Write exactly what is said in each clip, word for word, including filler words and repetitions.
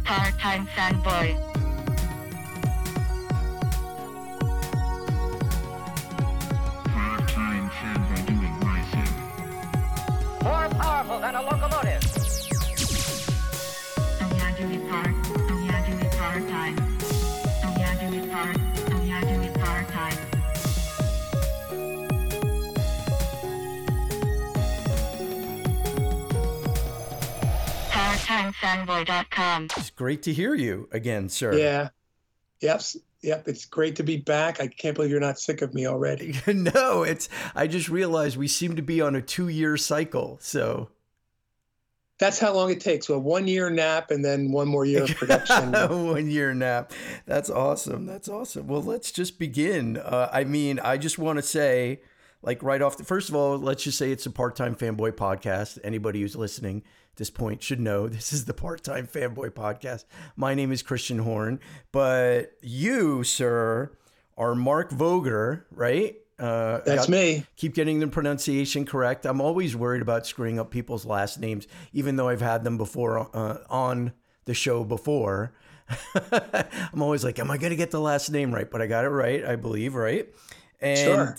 Part-time fanboy. Part-time fanboy doing my thing. More powerful than a locomotive. Oh yeah, do it part. Oh yeah, do it part-time. Oh yeah, do it part. Oh yeah, do it part-time. part time fanboy dot com. It's great to hear you again, sir. Yeah. Yep. Yep. It's great to be back. I can't believe you're not sick of me already. No, it's, I just realized we seem to be on a two year cycle. So that's how long it takes. Well, one year nap and then one more year of production. One year nap. That's awesome. That's awesome. Well, let's just begin. Uh, I mean, I just want to say, like right off the, first of all, let's just say it's a Part-Time Fanboy podcast. Anybody who's listening at this point should know this is the Part-Time Fanboy podcast. My name is Christian Horn, but you, sir, are Mark Voger, right? Uh, That's got, me. Keep getting the pronunciation correct. I'm always worried about screwing up people's last names, even though I've had them before uh, on the show before. I'm always like, am I going to get the last name right? But I got it right, I believe, right? And Sure.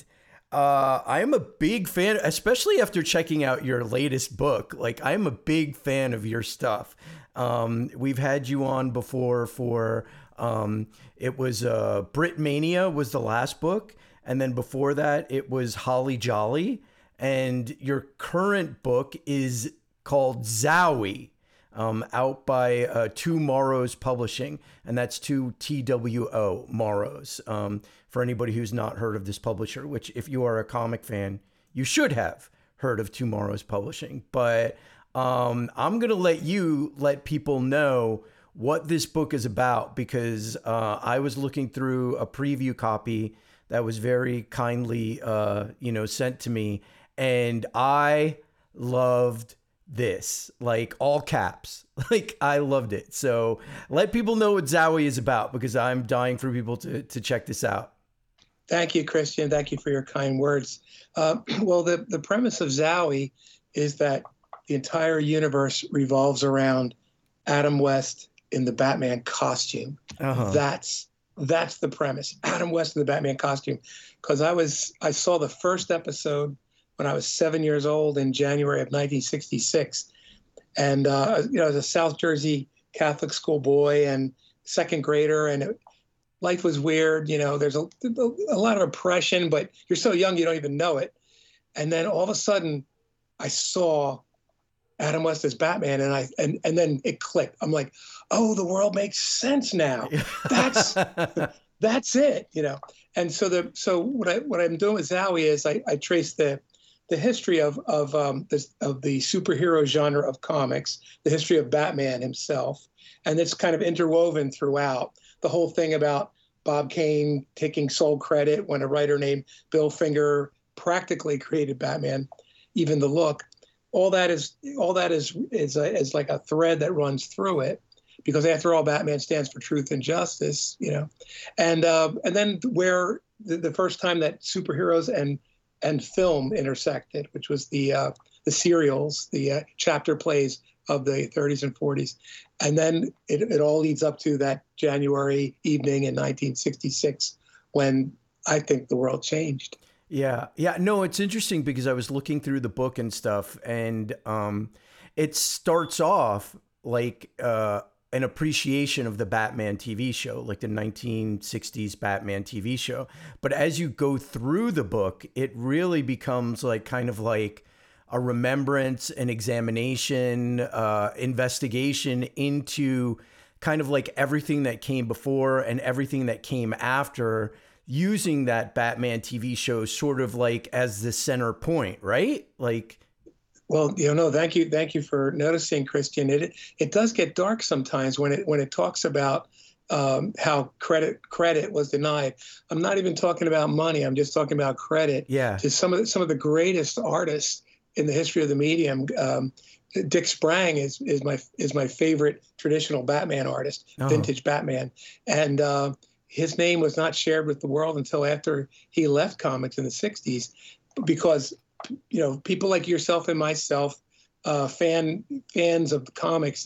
Uh, I am a big fan, especially after checking out your latest book. Like, I'm a big fan of your stuff. Um, we've had you on before for, um, it was uh, Brit Mania was the last book. And then before that, it was Holly Jolly. And your current book is called Zowie, um, out by uh, Two Morrows Publishing. And that's two T W O, Morrows. Um, for anybody who's not heard of this publisher, which if you are a comic fan, you should have heard of Two Morrows Publishing. But um, I'm going to let you let people know what this book is about, because uh, I was looking through a preview copy that was very kindly, uh, you know, sent to me. And I loved this, like all caps, like I loved it. So let people know what Zowie is about, because I'm dying for people to, to check this out. Thank you, Christian. Thank you for your kind words. Uh, well, the, the premise of Zowie is that the entire universe revolves around Adam West in the Batman costume. Uh-huh. That's that's the premise. Adam West in the Batman costume. Because I was I saw the first episode when I was seven years old in January of nineteen sixty-six, and uh, you know, as a South Jersey Catholic school boy and second grader, and it, life was weird. You know, there's a, a lot of oppression, but you're so young you don't even know it. And then all of a sudden, I saw Adam West as Batman, and I and and then it clicked. I'm like, oh, the world makes sense now. That's that's it, you know. And so the so what I what I'm doing with Zowie is I, I trace the the history of of um this of the superhero genre of comics, the history of Batman himself, and it's kind of interwoven throughout. The whole thing about Bob Kane taking sole credit when a writer named Bill Finger practically created Batman, even the look. All that is all that is is a, is like a thread that runs through it, because after all, Batman stands for truth and justice, you know. And uh, and then where the, the first time that superheroes and and film intersected, which was the uh, the serials, the uh, chapter plays of the thirties and forties. And then it, it all leads up to that January evening in nineteen sixty-six, when I think the world changed. Yeah. Yeah. No, it's interesting because I was looking through the book and stuff, and um, it starts off like uh, an appreciation of the Batman T V show, like the nineteen sixties Batman T V show. But as you go through the book, it really becomes like kind of like a remembrance, an examination, uh, investigation into kind of like everything that came before and everything that came after, using that Batman T V show sort of like as the center point, right? Like, well, you know, thank you, thank you for noticing, Christian. It it does get dark sometimes when it when it talks about um, how credit credit was denied. I'm not even talking about money. I'm just talking about credit. Yeah. To some of the, some of the greatest artists in the history of the medium. Um, Dick Sprang is is my is my favorite traditional Batman artist, Oh. vintage Batman, and uh, his name was not shared with the world until after he left comics in the sixties, because you know people like yourself and myself, uh, fan fans of the comics,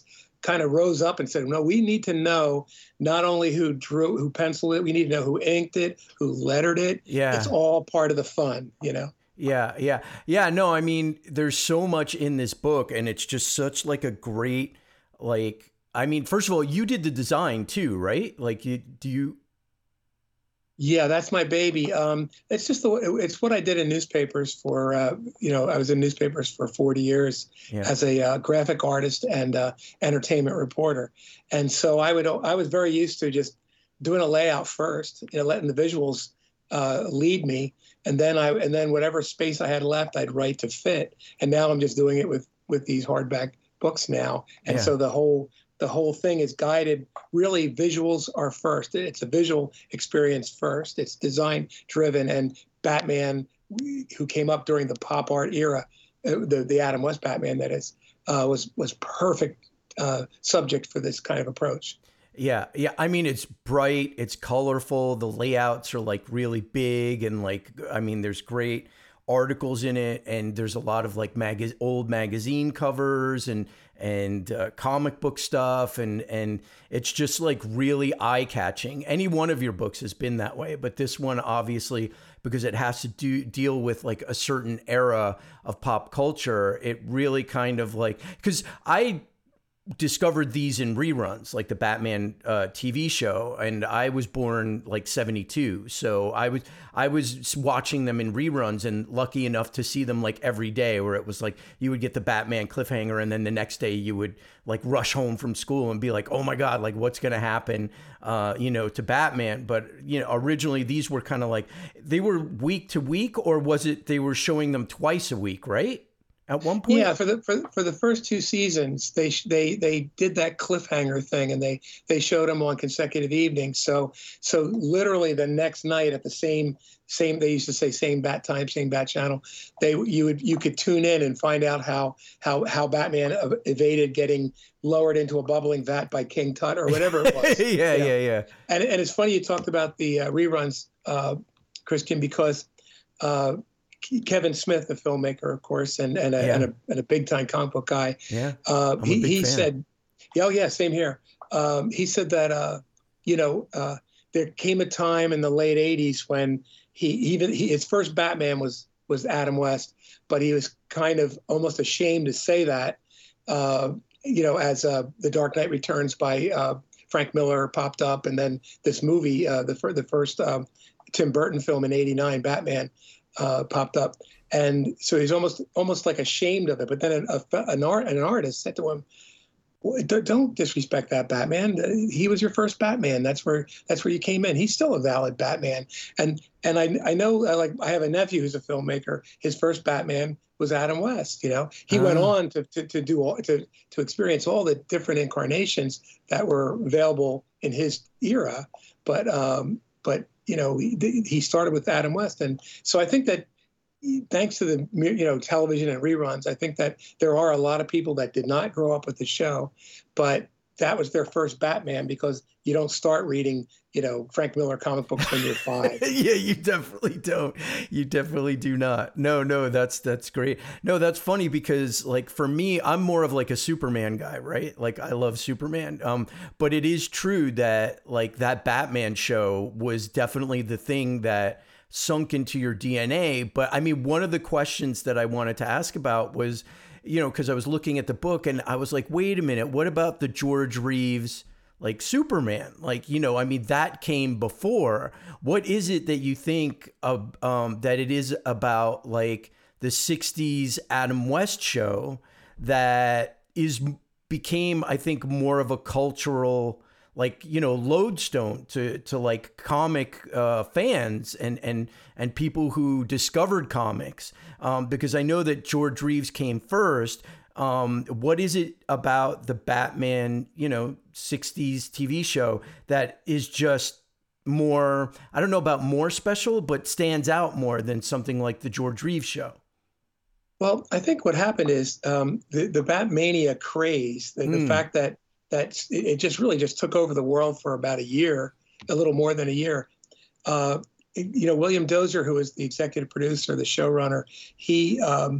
kind of rose up and said, no, we need to know not only who drew, who penciled it, we need to know who inked it, who lettered it. Yeah. It's all part of the fun, you know? Yeah, yeah, yeah. No, I mean, there's so much in this book, and it's just such like a great, like, I mean, first of all, you did the design too, right? Like, you do you? Yeah, that's my baby. Um, it's just the it's what I did in newspapers for. Uh, you know, I was in newspapers for forty years Yeah. as a uh, graphic artist and uh, entertainment reporter, and so I would I was very used to just doing a layout first, you know, letting the visuals uh, lead me, and then I and then whatever space I had left, I'd write to fit. And now I'm just doing it with with these hardback books now, and Yeah. so the whole the whole thing is guided. Really, visuals are first. It's a visual experience first. It's design driven, and Batman, who came up during the pop art era, uh, the the Adam West Batman, that is, uh, was was perfect uh, subject for this kind of approach. Yeah, yeah. I mean, it's bright, it's colorful. The layouts are like really big, and like, I mean, there's great articles in it, and there's a lot of like mag- old magazine covers and and uh, comic book stuff, and and it's just like really eye catching. Any one of your books has been that way, but this one obviously, because it has to do deal with like a certain era of pop culture, it really kind of like, because I discovered these in reruns, like the Batman uh, T V show, and I was born like seventy-two, so I was I was watching them in reruns, and lucky enough to see them like every day, where it was like you would get the Batman cliffhanger, and then the next day you would like rush home from school and be like, oh my god, like what's gonna happen, uh, you know, to Batman. But you know, originally these were kind of like, they were week to week, or was it they were showing them twice a week, right? At one point? Yeah, for the for, for the first two seasons, they they they did that cliffhanger thing, and they they showed them on consecutive evenings. So so literally the next night at the same same they used to say same bat time, same bat channel. They you would you could tune in and find out how how how Batman evaded getting lowered into a bubbling vat by King Tut or whatever it was. yeah, you know? yeah, yeah. And and it's funny you talked about the uh, reruns, uh, Christian, because. Uh, Kevin Smith, the filmmaker, of course, and and a, Yeah. and a, and a big time comic book guy. Yeah, Uh, I'm a he big he fan. said, "Yeah, oh, yeah, same here." Um, he said that uh, you know uh, there came a time in the late eighties when he even he, his first Batman was was Adam West, but he was kind of almost ashamed to say that. Uh, you know, as uh, The Dark Knight Returns by uh, Frank Miller popped up, and then this movie, uh, the fir- the first um, Tim Burton film in eighty-nine, Batman. Uh, popped up, and so he's almost almost like ashamed of it. But then a, a, an art an artist said to him, "Well, don't don't disrespect that Batman. He was your first Batman. That's where that's where you came in. He's still a valid Batman." And and I I know I like I have a nephew who's a filmmaker. His first Batman was Adam West. You know, he went Ah. on to to, to do all to to experience all the different incarnations that were available in his era. But um, but you know, he, he started with Adam West, and so I think that thanks to the you know television and reruns, I think that there are a lot of people that did not grow up with the show, but that was their first Batman, because you don't start reading you know Frank Miller comic books when you're five. Yeah, you definitely don't. You definitely do not. No, no, that's that's great. No, that's funny, because like for me, I'm more of like a Superman guy, right? Like I love Superman. Um, but it is true that like that Batman show was definitely the thing that sunk into your D N A. But I mean, one of the questions that I wanted to ask about was, you know, because I was looking at the book and I was like, wait a minute, what about the George Reeves like Superman? Like, you know, I mean, that came before. What is it that you think of, um, that it is about like the sixties Adam West show that is became, I think, more of a cultural, like, you know, lodestone to, to like comic uh, fans and, and, and people who discovered comics? Um, because I know that George Reeves came first. Um, what is it about the Batman, you know, sixties T V show that is just more, I don't know about more special, but stands out more than something like the George Reeves show? Well, I think what happened is um, the the Batmania craze, the, the Mm. fact that that it just really just took over the world for about a year, a little more than a year. Uh, you know, William Dozier, who was the executive producer, the showrunner, he um,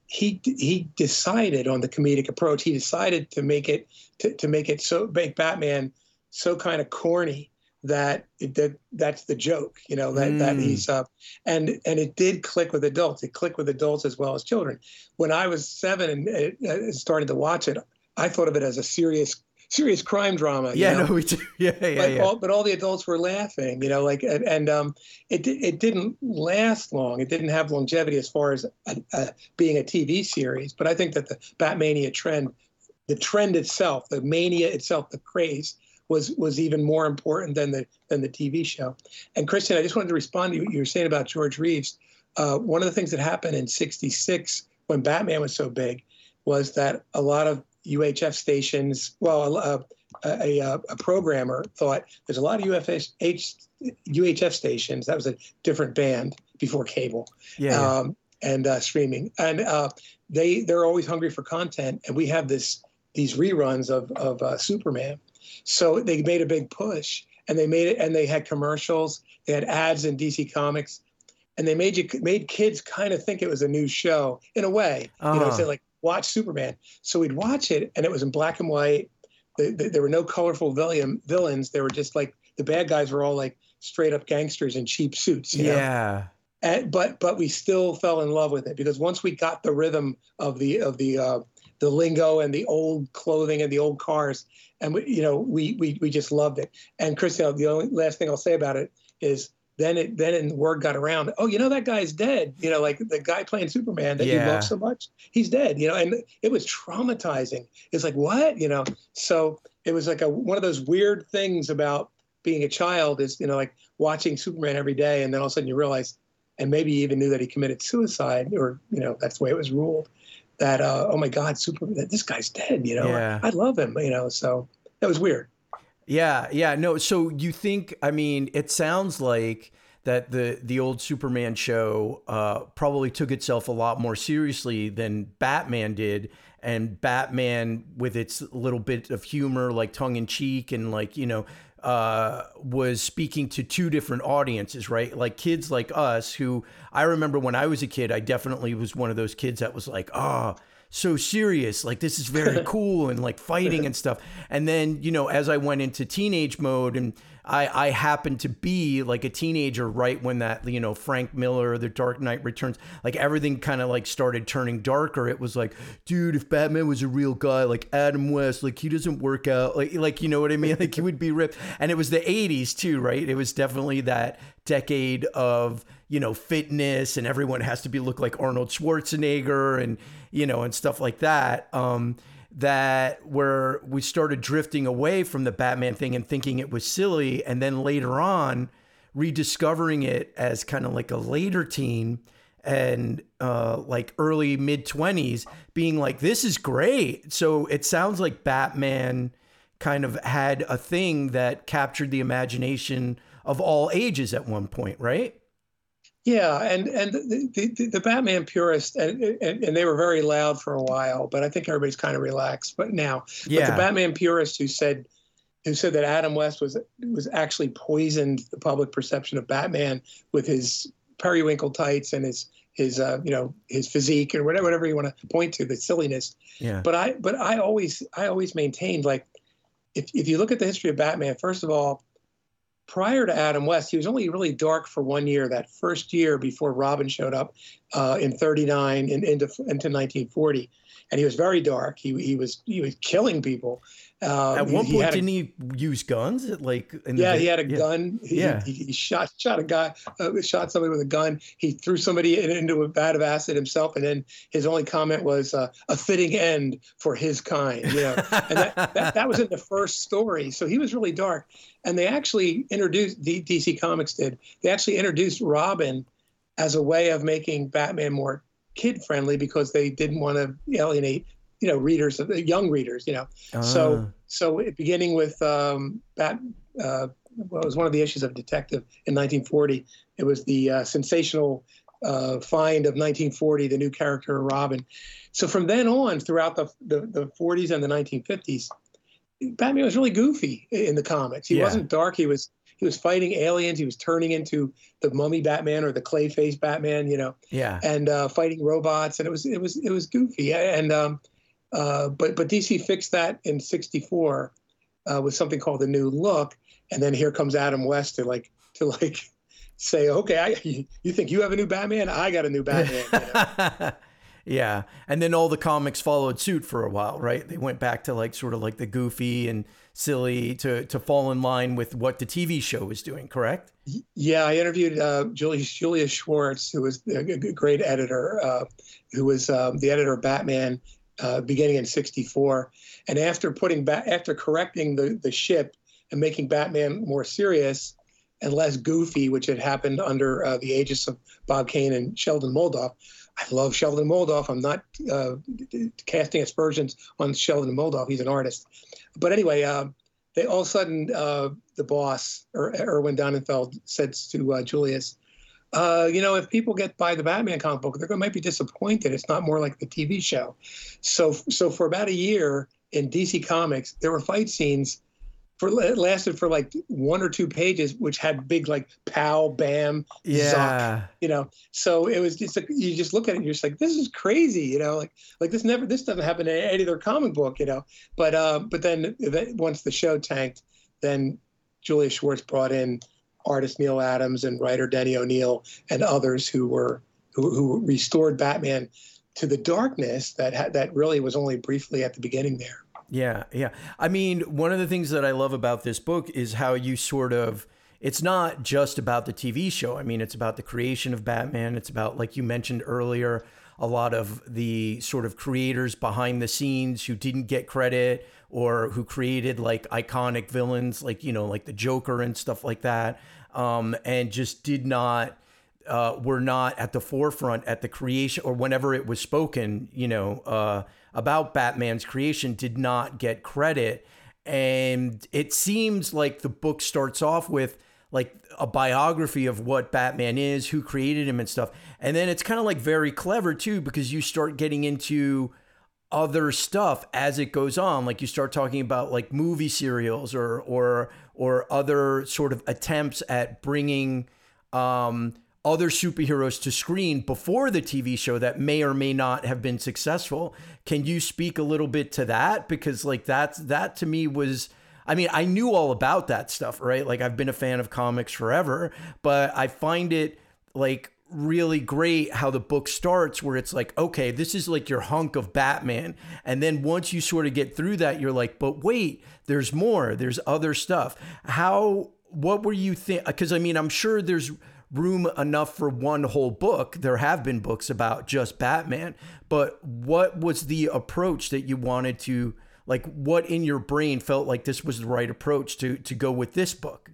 he he decided on the comedic approach. He decided to make it to, to make it so make Batman so kind of corny that that that's the joke, you know, that, mm. that he's uh, and and it did click with adults. It clicked with adults as well as children. When I was seven and uh, started to watch it, I thought of it as a serious serious crime drama. Yeah, you know? no, we do. Yeah, yeah, but yeah. All, but all the adults were laughing, you know, like and, and um, it it didn't last long. It didn't have longevity as far as a, a, being a T V series. But I think that the Batmania trend, the trend itself, the mania itself, the craze, was was even more important than the than the T V show. And Christian, I just wanted to respond to what you were saying about George Reeves. Uh, one of the things that happened in sixty-six when Batman was so big was that a lot of U H F stations, well, uh, a, a, a programmer thought there's a lot of U F H, U H F stations. That was a different band before cable yeah, um, yeah. and uh, streaming. And uh, they, they're always hungry for content. And we have this these reruns of, of uh, Superman. So they made a big push, and they made it, and they had commercials, they had ads in D C Comics, and they made you made kids kind of think it was a new show in a way. Uh-huh. You know, say like watch Superman. So we'd watch it, and it was in black and white. The, the, there were no colorful villain, villains. They were just like the bad guys were all like straight up gangsters in cheap suits. You yeah. know? And, but but we still fell in love with it because once we got the rhythm of the of the uh, the lingo and the old clothing and the old cars. And we, you know, we we we just loved it. And Christian, the only last thing I'll say about it is then it then the word got around. Oh, you know that guy's dead. You know, like the guy playing Superman that yeah. you love so much, he's dead. You know, and it was traumatizing. It's like what, you know. So it was like a one of those weird things about being a child is you know like watching Superman every day, and then all of a sudden you realize, and maybe you even knew that he committed suicide, or you know that's the way it was ruled. That uh, oh my God, Superman, this guy's dead. You know, yeah. I love him. You know, so that was weird. Yeah, yeah, no. So you think? I mean, it sounds like that the the old Superman show uh, probably took itself a lot more seriously than Batman did, and Batman with its little bit of humor, like tongue in cheek, and like you know. Uh, was speaking to two different audiences, right? Like kids like us who I remember when I was a kid, I definitely was one of those kids that was like, oh, so serious. Like this is very cool and like fighting and stuff. And then, you know, as I went into teenage mode and I, I happened to be like a teenager right when that, you know, Frank Miller, The Dark Knight Returns, like everything kind of like started turning darker. It was like, dude, if Batman was a real guy, like Adam West, like he doesn't work out, like, like, you know what I mean? Like he would be ripped. And it was the eighties too, right? It was definitely that decade of, you know, fitness and everyone has to be look like Arnold Schwarzenegger and, you know, and stuff like that. Um, that where we started drifting away from the Batman thing and thinking it was silly. And then later on rediscovering it as kind of like a later teen and uh, like early mid twenties being like, this is great. So it sounds like Batman kind of had a thing that captured the imagination of all ages at one point, right? Yeah, and and the, the, the Batman purists, and, and and they were very loud for a while, but I think everybody's kind of relaxed. But now, yeah. but the Batman purists who said who said that Adam West was was actually poisoned the public perception of Batman with his periwinkle tights and his his uh, you know his physique or whatever whatever you want to point to, the silliness. Yeah. But I but I always I always maintained, like if if you look at the history of Batman, first of all, prior to Adam West, he was only really dark for one year, that first year before Robin showed up uh, in thirty-nine and into, into nineteen forty. And he was very dark. He he was he was killing people. Uh, At one he, point, he didn't a, he use guns? Like in yeah, the, he had a yeah. gun. He, yeah, he, he shot shot a guy, uh, shot somebody with a gun. He threw somebody in, into a vat of acid himself, and then his only comment was uh, a fitting end for his kind. You know, and that, that that was in the first story. So he was really dark. And they actually introduced D C Comics did. They actually introduced Robin as a way of making Batman more kid friendly because they didn't want to alienate, you know, readers, young readers, you know. Ah. So, so beginning with um, Bat, uh, well, it was one of the issues of Detective in nineteen forty. It was the uh, sensational uh, find of nineteen forty, the new character Robin. So from then on, throughout the the, the forties and the nineteen fifties, Batman was really goofy in the comics. He yeah. wasn't dark. He was. he was fighting aliens. He was turning into the Mummy Batman or the Clayface Batman, you know, Yeah. and uh, fighting robots, and it was it was it was goofy. And um, uh, but but D C fixed that in sixty-four uh, with something called the New Look, and then here comes Adam West to like to like say, okay, I, you think you have a new Batman? I got a new Batman. You know? Yeah. And then all the comics followed suit for a while, right? They went back to like sort of like the goofy and silly to, to fall in line with what the T V show was doing, correct? Yeah, I interviewed uh, Julius, Julius Schwartz, who was a great editor, uh, who was um, the editor of Batman uh, beginning in sixty-four. And after putting back, after correcting the, the ship and making Batman more serious and less goofy, which had happened under uh, the aegis of Bob Kane and Sheldon Moldoff, I love Sheldon Moldoff. I'm not uh, casting aspersions on Sheldon Moldoff. He's an artist. But anyway, uh, they all of a sudden, uh, the boss, er, Erwin Donenfeld, said to uh, Julius, uh, you know, if people get by the Batman comic book, they're going to might be disappointed. It's not more like the T V show. So, so for about a year in D C Comics, there were fight scenes for it lasted for like one or two pages, which had big like pow, bam, Yeah. zuck, you know. So it was just like you just look at it, and you're just like, this is crazy, you know, like like this never this doesn't happen in any other comic book, you know. But uh, but then once the show tanked, then Julius Schwartz brought in artist Neil Adams and writer Denny O'Neil and others who were who, who restored Batman to the darkness that ha- that really was only briefly at the beginning there. Yeah, yeah. I mean, one of the things that I love about this book is how you sort of, it's not just about the T V show. I mean, it's about the creation of Batman. It's about, like you mentioned earlier, a lot of the sort of creators behind the scenes who didn't get credit or who created like iconic villains, like, you know, like the Joker and stuff like that. Um, and just did not, uh, were not at the forefront at the creation or whenever it was spoken, you know, uh, about Batman's creation, did not get credit. And it seems like the book starts off with like a biography of what Batman is, who created him and stuff. And then it's kind of like very clever too, because you start getting into other stuff as it goes on. Like you start talking about like movie serials or, or, or other sort of attempts at bringing, um, other superheroes to screen before the T V show that may or may not have been successful. Can you speak a little bit to that? Because like that's, that to me was, I mean, I knew all about that stuff, right? Like I've been a fan of comics forever, but I find it like really great how the book starts where it's like, okay, this is like your hunk of Batman. And then once you sort of get through that, you're like, but wait, there's more, there's other stuff. How, what were you think? Because I mean, I'm sure there's room enough for one whole book. There have been books about just Batman, but what was the approach that you wanted to, like, what in your brain felt like this was the right approach to to go with this book?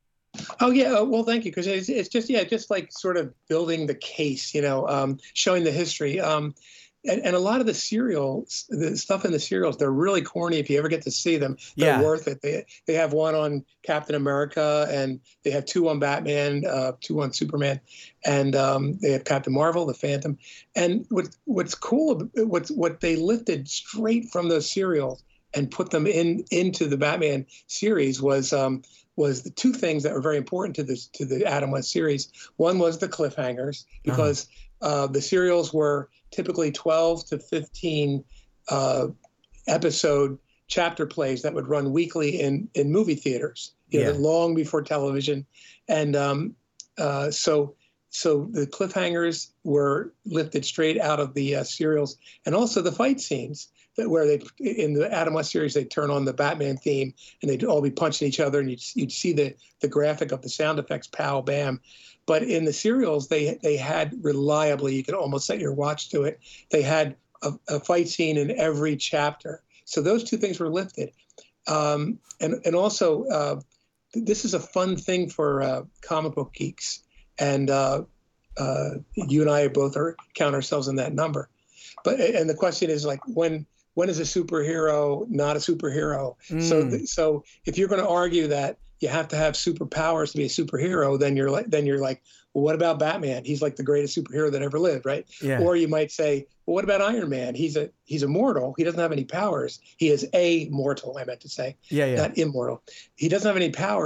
Oh yeah, uh, well, thank you, because it's, it's just yeah, just like sort of building the case, you know, um, showing the history, um, and, and a lot of the serials, the stuff in the serials, they're really corny. If you ever get to see them, they're Yeah. worth it. They they have one on Captain America, and they have two on Batman, uh, two on Superman, and um, they have Captain Marvel, the Phantom, and what what's cool, what's what they lifted straight from those serials and put them in into the Batman series was. Um, was the two things that were very important to this to the Adam West series. One was the cliffhangers, because uh, the serials were typically twelve to fifteen uh, episode chapter plays that would run weekly in in movie theaters, you know, Yeah. long before television, and um, uh, so so the cliffhangers were lifted straight out of the uh, serials, and also the fight scenes. Where they in the Adam West series, they turn on the Batman theme and they'd all be punching each other, and you'd, you'd see the the graphic of the sound effects, pow, bam. But in the serials, they they had reliably, you could almost set your watch to it, they had a, a fight scene in every chapter. So those two things were lifted, um, and and also uh, this is a fun thing for uh, comic book geeks, and uh, uh, you and I both are count ourselves in that number. But and the question is like when. When is a superhero not a superhero? Mm. So, th- so if you're going to argue that you have to have superpowers to be a superhero, then you're like, then you're like, well, what about Batman? He's like the greatest superhero that ever lived, right? Yeah. Or you might say, well, what about Iron Man? He's a he's immortal. He doesn't have any powers. He is a mortal. I meant to say, Yeah, yeah. not immortal. He doesn't have any powers,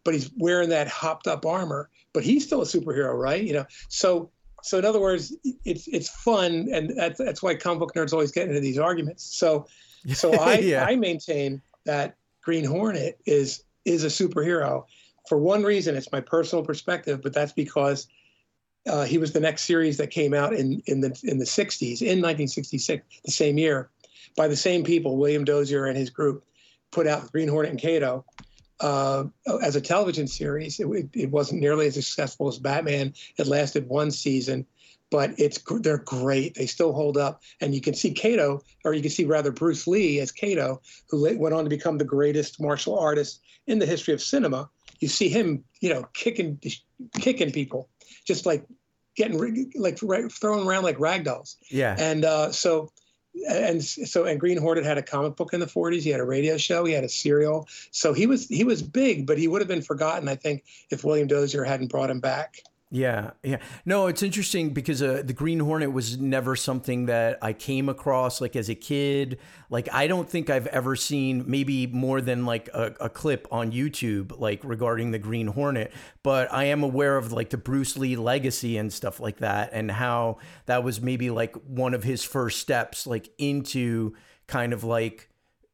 but he's wearing that hopped up armor, but he's still a superhero, right? You know, so so in other words, it's it's fun, and that's that's why comic book nerds always get into these arguments. So so I Yeah. I maintain that Green Hornet is is a superhero for one reason. It's my personal perspective, but that's because uh, he was the next series that came out in in the in the sixties, in nineteen sixty-six, the same year, by the same people, William Dozier and his group, put out Green Hornet and Kato uh, as a television series. It, it wasn't nearly as successful as Batman. It lasted one season, but it's they're great. They still hold up, and you can see Kato, or you can see rather Bruce Lee as Kato, who went on to become the greatest martial artist in the history of cinema. You see him, you know, kicking kicking people, just like getting like throwing around like rag dolls. Yeah. And uh, so. And so, and Green Hornet had a comic book in the forties. He had a radio show. He had a serial. So he was he was big, but he would have been forgotten, I think, if William Dozier hadn't brought him back. Yeah, yeah. No, it's interesting because uh, the Green Hornet was never something that I came across like as a kid. Like, I don't think I've ever seen maybe more than like a, a clip on YouTube, like regarding the Green Hornet. But I am aware of like the Bruce Lee legacy and stuff like that, and how that was maybe like one of his first steps, like into kind of like,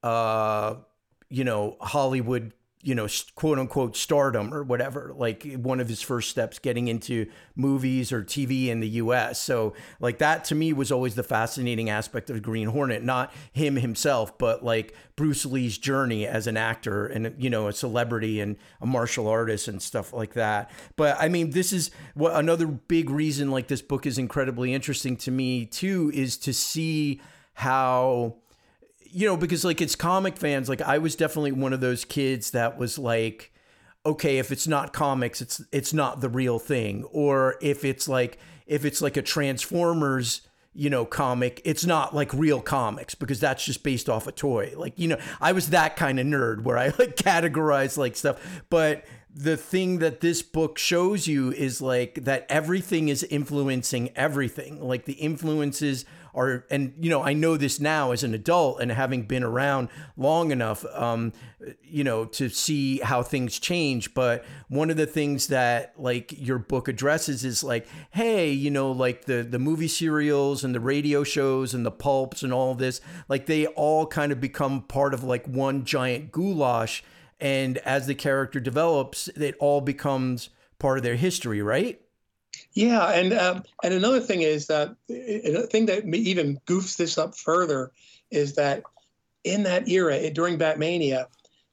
uh, you know, Hollywood, you know, quote unquote stardom or whatever, like one of his first steps getting into movies or T V in the U S. So like that to me was always the fascinating aspect of Green Hornet, not him himself, but like Bruce Lee's journey as an actor and, you know, a celebrity and a martial artist and stuff like that. But I mean, this is what another big reason like this book is incredibly interesting to me too, is to see how, you know, because like it's comic fans, like I was definitely one of those kids that was like, okay, if it's not comics, it's it's not the real thing. Or if it's like if it's like a Transformers, you know, comic, it's not like real comics because that's just based off a toy. Like, you know, I was that kind of nerd where I like categorize like stuff. But the thing that this book shows you is like that everything is influencing everything. Like the influences are, and you know, I know this now as an adult and having been around long enough, um, you know, to see how things change. But one of the things that like your book addresses is like, hey, you know, like the, the movie serials and the radio shows and the pulps and all of this, like they all kind of become part of like one giant goulash. And as the character develops, it all becomes part of their history, right? Yeah, and um, and another thing is that a thing that even goofs this up further is that in that era, during Batmania,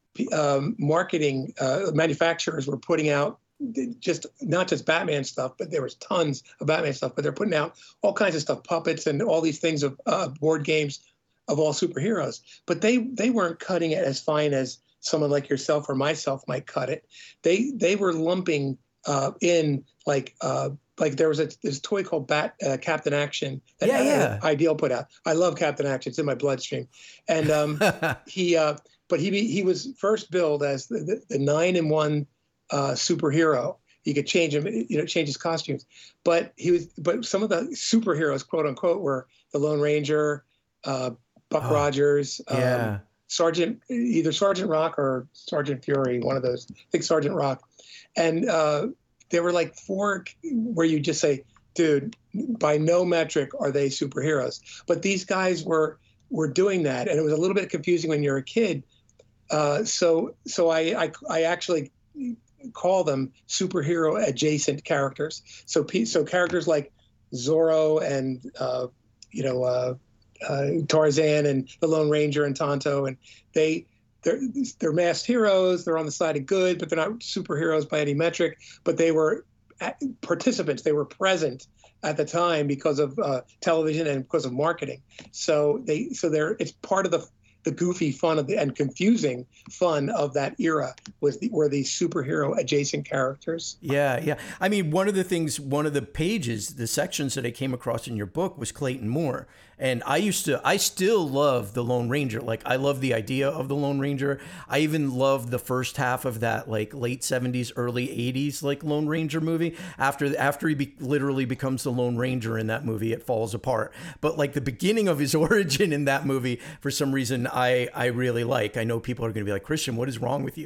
um, marketing uh, manufacturers were putting out just not just Batman stuff, but there was tons of Batman stuff. But they're putting out all kinds of stuff, puppets and all these things of uh, board games of all superheroes. But they they weren't cutting it as fine as someone like yourself or myself might cut it. They they were lumping uh, in like uh, like there was a this toy called Bat uh, Captain Action that yeah, yeah. Ideal put out. I love Captain Action; it's in my bloodstream. And um, he, uh, but he he was first billed as the, the, the nine in one uh, superhero. He could change him, you know, change his costumes. But he was, but some of the superheroes, quote unquote, were the Lone Ranger, uh, Buck oh, Rogers. Yeah. Um, Sergeant, either Sergeant Rock or Sergeant Fury, one of those. I think Sergeant Rock. And uh, there were like four where you just say, dude, by no metric are they superheroes. But these guys were were doing that, and it was a little bit confusing when you're a kid. Uh, so so I, I I actually call them superhero adjacent characters. So so characters like Zorro and uh, you know. Uh, Uh, Tarzan and the Lone Ranger and Tonto, and they they're they're masked heroes. They're on the side of good, but they're not superheroes by any metric. But they were participants. They were present at the time because of uh, television and because of marketing. So they so they're it's part of the the goofy fun of the and confusing fun of that era was the, were these superhero adjacent characters. Yeah, yeah. I mean, one of the things, one of the pages, the sections that I came across in your book was Clayton Moore. And I used to, I still love the Lone Ranger. Like, I love the idea of the Lone Ranger. I even loved the first half of that, like, late seventies, early eighties, like, Lone Ranger movie. After after he be, literally becomes the Lone Ranger in that movie, it falls apart. But, like, the beginning of his origin in that movie, for some reason, I, I really like. I know people are going to be like, Christian, what is wrong with you? That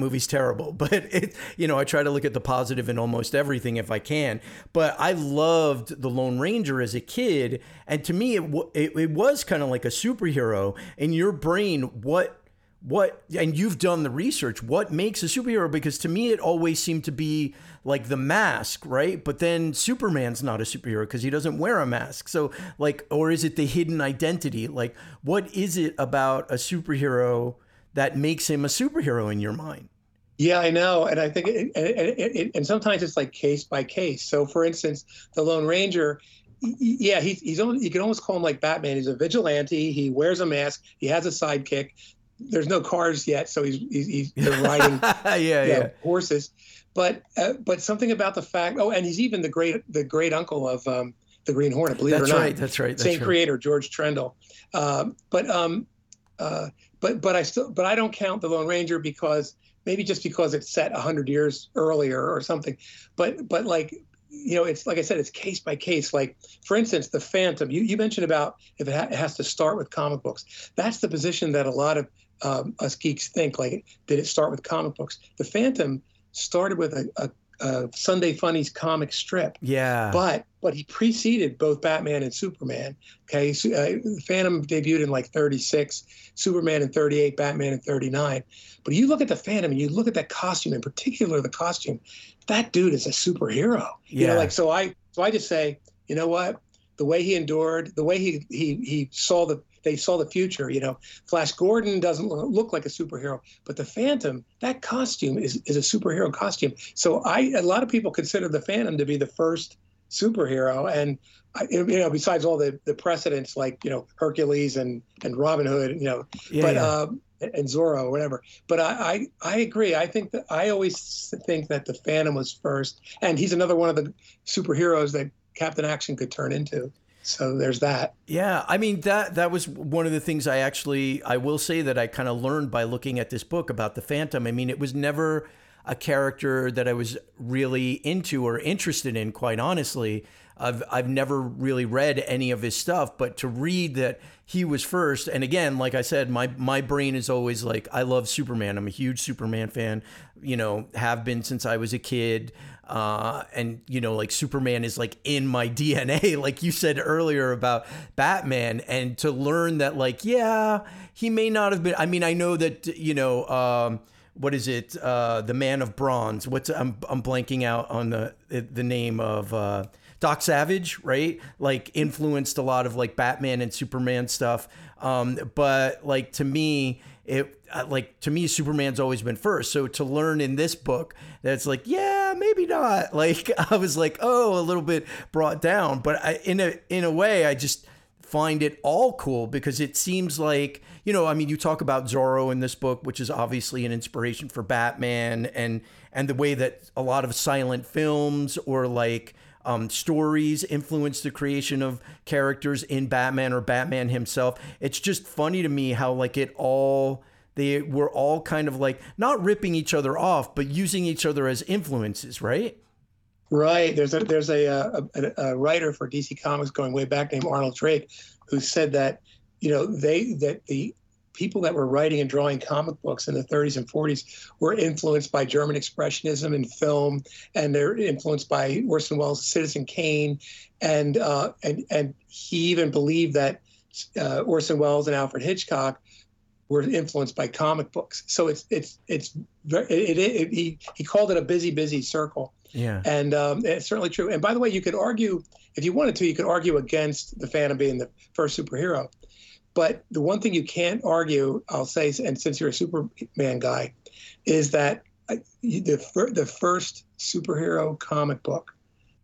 movie's terrible, but it, you know, I try to look at the positive in almost everything if I can. But I loved the Lone Ranger as a kid, and to me, it w- it, it was kind of like a superhero. In your brain, what what and you've done the research, what makes a superhero? Because to me, it always seemed to be like the mask, right? But then Superman's not a superhero because he doesn't wear a mask. So like, or is it the hidden identity? Like, what is it about a superhero that makes him a superhero in your mind? Yeah, I know. And I think, it, and, it, it, and sometimes it's like case by case. So for instance, the Lone Ranger, yeah, he's, he's only, you can almost call him like Batman. He's a vigilante. He wears a mask. He has a sidekick. There's no cars yet, so he's he's, he's they're riding yeah, yeah, yeah, horses. But uh, but something about the fact. Oh, and he's even the great the great uncle of um, the Green Hornet. Believe that's it or not, right, that's right. That's same right. creator, George Trendle. Um, but um, uh, but but I still but I don't count the Lone Ranger because maybe just because it's set a hundred years earlier or something. But but like. You know, it's like I said, it's case by case. Like, for instance, the Phantom. You, you mentioned about if it, ha- it has to start with comic books. That's the position that a lot of um, us geeks think. Like, did it start with comic books? The Phantom started with a, a, a Sunday Funnies comic strip. Yeah. But but he preceded both Batman and Superman. Okay, so, uh, the Phantom debuted in like thirty-six, Superman in thirty-eight, Batman in thirty-nine. But you look at the Phantom and you look at that costume, in particular the costume. That dude is a superhero. Yeah. You know, like so I so I just say, you know what? The way he endured, the way he he he saw the they saw the future, you know. Flash Gordon doesn't look like a superhero, but the Phantom, that costume is is a superhero costume. So I a lot of people consider the Phantom to be the first superhero, and I, you know, besides all the the precedents like, you know, Hercules and and Robin Hood, you know, Yeah, but yeah. um and Zorro or whatever. But I, I, I agree. I think that I always think that the Phantom was first, and he's another one of the superheroes that Captain Action could turn into. So there's that. Yeah, I mean that that was one of the things I actually I will say that I kind of learned by looking at this book about the Phantom. I mean, it was never a character that I was really into or interested in, quite honestly. I've I've never really read any of his stuff, but to read that he was first, and again, like I said, my my brain is always like, I love Superman. I'm a huge Superman fan, you know, have been since I was a kid. Uh, and, you know, like Superman is like in my D N A, like you said earlier about Batman. And to learn that, like, yeah, he may not have been, I mean, I know that, you know, um, what is it? Uh, the Man of Bronze. What's I'm I'm blanking out on the the name of uh, Doc Savage, right? Like influenced a lot of like Batman and Superman stuff. Um, but like to me, it like to me, Superman's always been first. So to learn in this book that's like, yeah, maybe not. Like I was like, oh, a little bit brought down. But I, in a in a way, I just find it all cool because it seems like, you know, I mean, you talk about Zorro in this book, which is obviously an inspiration for Batman, and and the way that a lot of silent films or like um, stories influence the creation of characters in Batman or Batman himself. It's just funny to me how like it all, they were all kind of like not ripping each other off, but using each other as influences, right? Right. There's a there's a, a, a writer for D C Comics going way back named Arnold Drake, who said that, you know, they that the people that were writing and drawing comic books in the thirties and forties were influenced by German Expressionism in film, and they're influenced by Orson Welles' Citizen Kane, and uh, and and he even believed that uh, Orson Welles and Alfred Hitchcock were influenced by comic books. So it's it's it's it, it, it, he he called it a busy busy circle. Yeah. And um, it's certainly true. And by the way, you could argue, if you wanted to, you could argue against the Phantom being the first superhero. But the one thing you can't argue, I'll say, and since you're a Superman guy, is that the the first superhero comic book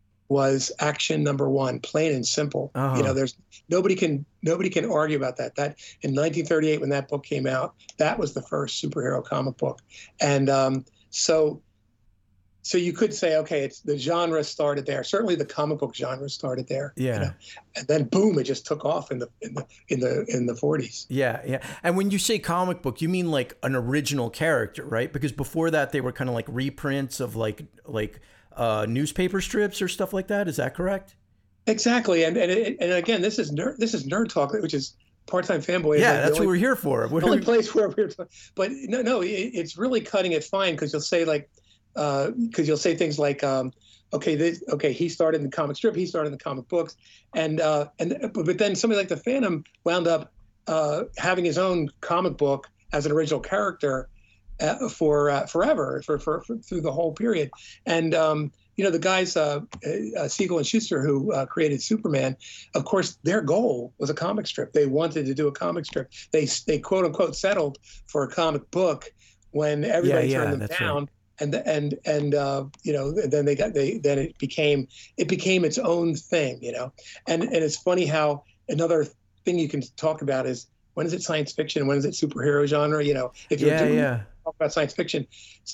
was Action Number One, plain and simple. Uh-huh. You know, there's nobody can nobody can argue about that. That in nineteen thirty-eight, when that book came out, that was the first superhero comic book. And um, so. So you could say, okay, it's the genre started there. Certainly, the comic book genre started there. Yeah. You know? And then boom, it just took off in the in the in the in the forties. Yeah, yeah. And when you say comic book, you mean like an original character, right? Because before that, they were kind of like reprints of like like uh, newspaper strips or stuff like that. Is that correct? Exactly. And and it, and again, this is nerd this is nerd talk, which is part-time fanboy. Is Yeah, like the that's what only- we're here for. What the are only we- place where we're, but no, no, it, it's really cutting it fine because you'll say like, because you'll say things like, um, okay, this, okay, he started in the comic strip, he started in the comic books, and uh, and but, but then somebody like the Phantom wound up uh, having his own comic book as an original character uh, for uh, forever, for, for, for through the whole period, and. Um, You know, the guys, uh, uh, Siegel and Schuster, who uh, created Superman, of course, their goal was a comic strip. They wanted to do a comic strip. They, they quote unquote, settled for a comic book when everybody Yeah, yeah, turned them that's down. right. And, and, and, uh, you know, then they got, they, then it became, it became its own thing, you know? And, and it's funny how another thing you can talk about is when is it science fiction? When is it superhero genre? You know, if you're Yeah, doing, yeah. talk about science fiction.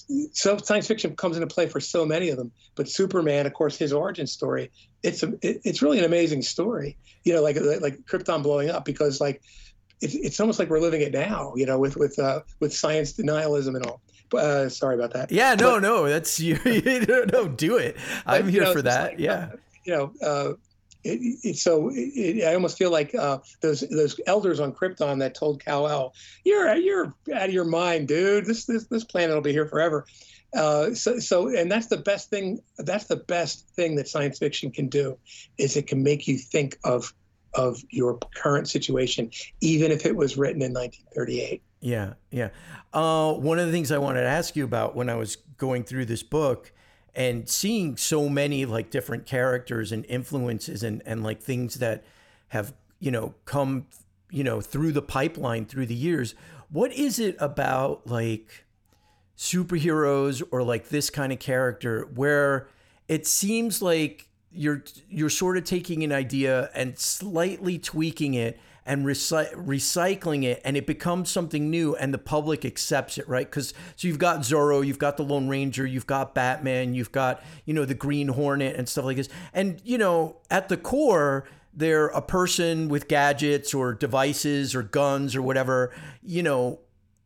So science fiction comes into play for so many of them, but Superman, of course, his origin story, it's a, it, it's really an amazing story, you know, like, like Krypton blowing up, because like, it's, it's almost like we're living it now, you know, with, with, uh, with science denialism and all. Uh, sorry about that. Yeah, no, But- no, that's you. No, do it. I'm but, here you know, for it's that. like, Yeah. uh, you know, uh, it, it, so it, I almost feel like uh, those those elders on Krypton that told Kal-El, "You're you're out of your mind, dude. This this this planet will be here forever." Uh, so so and that's the best thing. That's the best thing that science fiction can do, is it can make you think of of your current situation, even if it was written in nineteen thirty-eight. Yeah, yeah. Uh, one of the things I wanted to ask you about when I was going through this book and seeing so many like different characters and influences and, and like things that have, you know, come, you know, through the pipeline through the years, what is it about like superheroes or like this kind of character where it seems like you're, you're sort of taking an idea and slightly tweaking it and recy- recycling it, and it becomes something new, and the public accepts it, right? Because so you've got Zorro, you've got the Lone Ranger, you've got Batman, you've got, you know, the Green Hornet and stuff like this. And, you know, at the core, they're a person with gadgets or devices or guns or whatever, you know,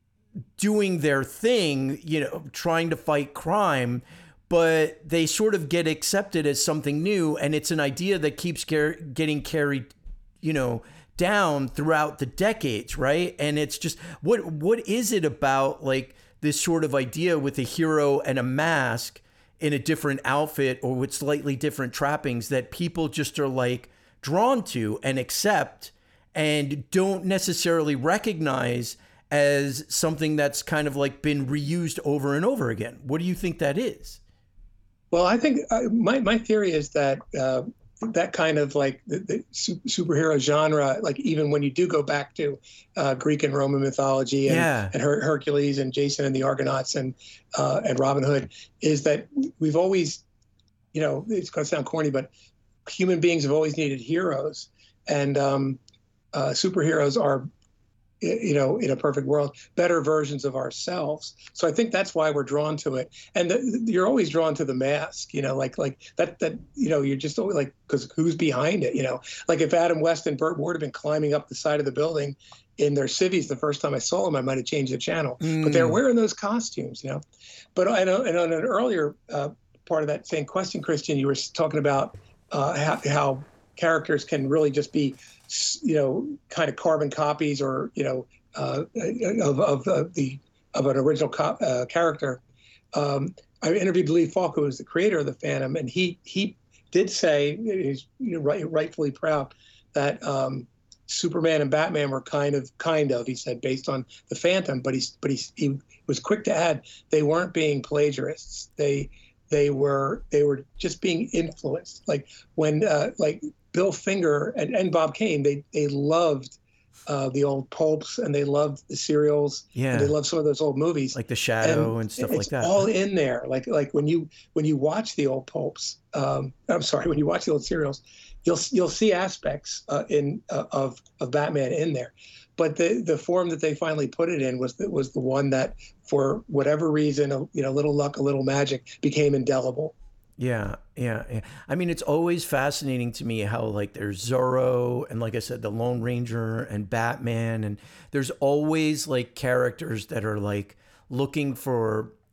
doing their thing, you know, trying to fight crime, but they sort of get accepted as something new, and it's an idea that keeps car- getting carried, you know, down throughout the decades, right? And it's just, what what is it about like this sort of idea with a hero and a mask in a different outfit or with slightly different trappings that people just are like drawn to and accept and don't necessarily recognize as something that's kind of like been reused over and over again? What do you think that is? Well, I think uh, my my theory is that uh, that kind of like the, the su- superhero genre, like even when you do go back to uh, Greek and Roman mythology and, Yeah. and Her- Hercules and Jason and the Argonauts and uh, and Robin Hood, is that we've always, you know, it's going to sound corny, but human beings have always needed heroes, and um, uh, superheroes are, you know, in a perfect world, better versions of ourselves. So I think that's why we're drawn to it. And the, you're always drawn to the mask, you know, like like that, that you know, you're just always like, because who's behind it, you know? Like if Adam West and Burt Ward had been climbing up the side of the building in their civvies the first time I saw them, I might have changed the channel. But they're Mm. wearing those costumes, you know? But I know, and on an earlier uh, part of that same question, Christian, you were talking about uh, how, how characters can really just be, you know, kind of carbon copies or, you know, uh, of, of uh, the of an original co- uh, character. Um, I interviewed Lee Falk, who was the creator of the Phantom, and he he did say, he's you know, right, rightfully proud, that um, Superman and Batman were kind of kind of he said based on the Phantom, but he's but he he was quick to add they weren't being plagiarists. They they were they were just being influenced. Like when uh, like Bill Finger and, and Bob Kane, they they loved uh, the old pulps and they loved the serials. Yeah. And they loved some of those old movies. Like The Shadow and, stuff like it's that. all in there. Like like when you when you watch the old pulps, um, I'm sorry, when you watch the old serials, you'll you'll see aspects uh, in uh, of of Batman in there. But the the form that they finally put it in was the, was the one that, for whatever reason, a, you know, little luck, a little magic, became indelible. Yeah, yeah, yeah. I mean, it's always fascinating to me how like there's Zorro and like I said, the Lone Ranger and Batman, and there's always like characters that are like looking for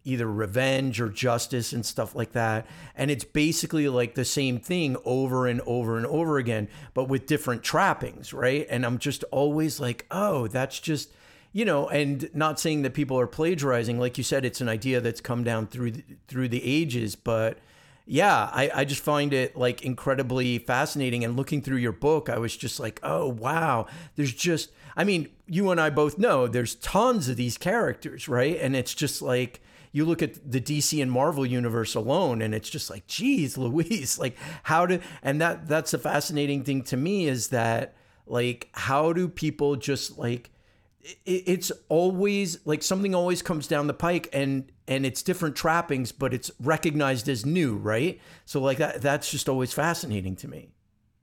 either revenge or justice and stuff like that. And it's basically like the same thing over and over and over again, but with different trappings, right? And I'm just always like, oh, that's just, you know, and not saying that people are plagiarizing. Like you said, it's an idea that's come down through the, through the ages, but yeah, I, I just find it like incredibly fascinating. And looking through your book, I was just like, oh, wow. There's just, I mean, you and I both know there's tons of these characters, right? And it's just like, you look at the D C and Marvel universe alone, and it's just like, geez, Louise, like how do, and that that's the fascinating thing to me is that like, how do people just like, it, it's always like something always comes down the pike and, and it's different trappings, but it's recognized as new, right? So like that, that's just always fascinating to me.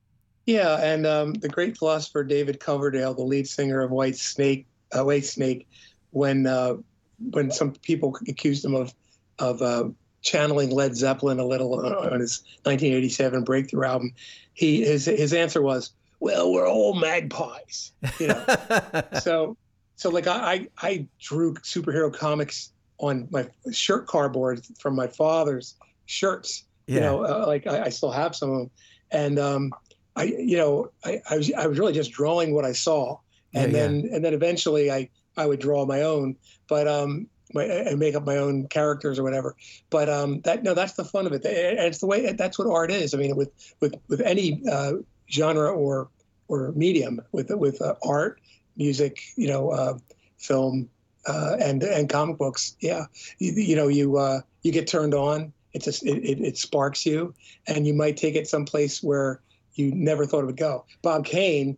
Yeah, and um, the great philosopher David Coverdale, the lead singer of White Snake, uh, White Snake, when uh, when some people accused him of of uh, channeling Led Zeppelin a little on his nineteen eighty-seven breakthrough album, he his his answer was, "Well, we're all magpies," you know. so so like I, I I drew superhero comics on my shirt cardboard from my father's shirts. Yeah. You know, uh, like I, I still have some of them, and um, I you know I, I was I was really just drawing what I saw, and yeah, then yeah. and then eventually I. I would draw my own, but um, my, and make up my own characters or whatever. But um, that no, that's the fun of it, and it's the way that's what art is. I mean, with with with any uh, genre or or medium, with with uh, art, music, you know, uh, film, uh, and and comic books. Yeah, you, you know, you uh, you get turned on. It's just it, it it sparks you, and you might take it someplace where you never thought it would go. Bob Kane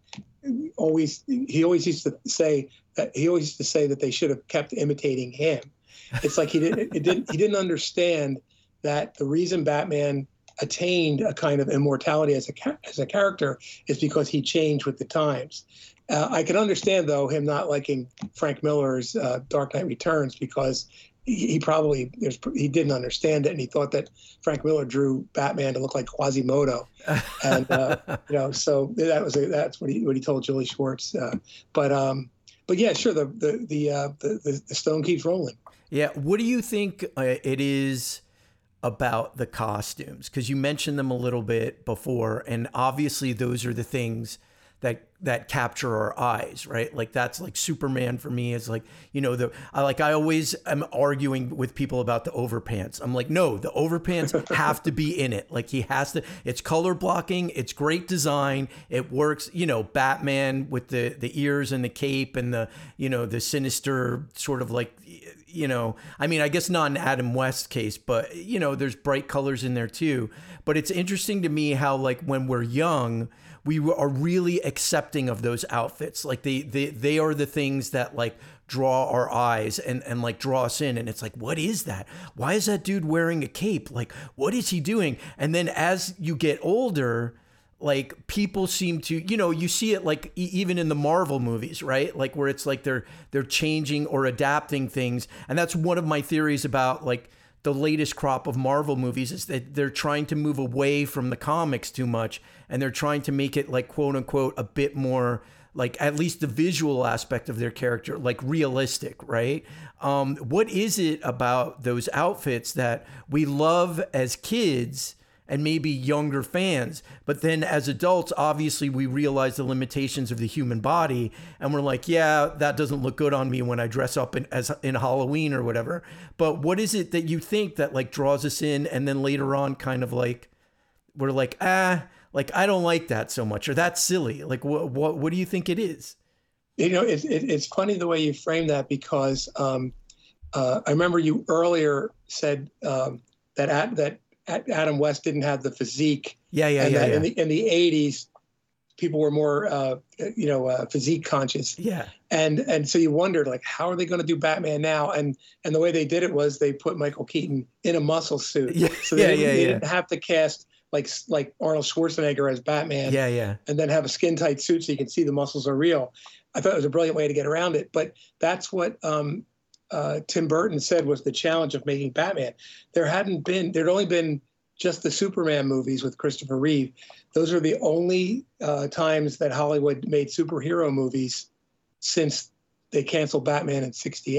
always he always used to say. That he always used to say that they should have kept imitating him. It's like he didn't, it didn't, he didn't understand that the reason Batman attained a kind of immortality as a as a character is because he changed with the times. Uh, I can understand though him not liking Frank Miller's uh, Dark Knight Returns because he, he probably there's he didn't understand it and he thought that Frank Miller drew Batman to look like Quasimodo, and uh, you know so that was a, that's what he what he told Julie Schwartz. Uh, but um, But yeah, sure. The the the, uh, the the stone keeps rolling. Yeah. What do you think uh, it is about the costumes? Because you mentioned them a little bit before, and obviously those are the things that that capture our eyes, right? Like that's like Superman for me is like, you know, the I like I always am arguing with people about the overpants. I'm like, no, the overpants have to be in it. Like he has to. It's color blocking. It's great design. It works. You know, Batman with the the ears and the cape and the you know the sinister sort of like. You know, I mean, I guess not an Adam West case, but, you know, there's bright colors in there too. But it's interesting to me how, like, when we're young, we are really accepting of those outfits. Like, they they, they are the things that, like, draw our eyes and, and, like, draw us in. And it's like, what is that? Why is that dude wearing a cape? Like, what is he doing? And then as you get older, like people seem to, you know, you see it like e- even in the Marvel movies, right? Like where it's like they're they're changing or adapting things. And that's one of my theories about like the latest crop of Marvel movies is that they're trying to move away from the comics too much. And they're trying to make it like, quote unquote, a bit more like at least the visual aspect of their character, like realistic, right? Um, what is it about those outfits that we love as kids and maybe younger fans, but then as adults, obviously we realize the limitations of the human body, and we're like, yeah, that doesn't look good on me when I dress up in as in Halloween or whatever. But what is it that you think that like draws us in, and then later on, kind of like we're like, ah, like I don't like that so much, or that's silly. Like, what what what do you think it is? You know, it's it, it's funny the way you frame that because um, uh, I remember you earlier said um, that at, that. Adam West didn't have the physique. Yeah, yeah, and yeah, yeah. In the in the eighties, people were more, uh, you know, uh, physique conscious. Yeah. And and so you wondered, like, how are they going to do Batman now? And and the way they did it was they put Michael Keaton in a muscle suit. Yeah, so they, yeah, didn't, yeah, they yeah. didn't have to cast like like Arnold Schwarzenegger as Batman. Yeah, yeah. And then have a skin tight suit so you can see the muscles are real. I thought it was a brilliant way to get around it. But that's what um, uh, Tim Burton said was the challenge of making Batman. There hadn't been, there'd only been just the Superman movies with Christopher Reeve. Those are the only uh, times that Hollywood made superhero movies since they canceled Batman in sixty-eight.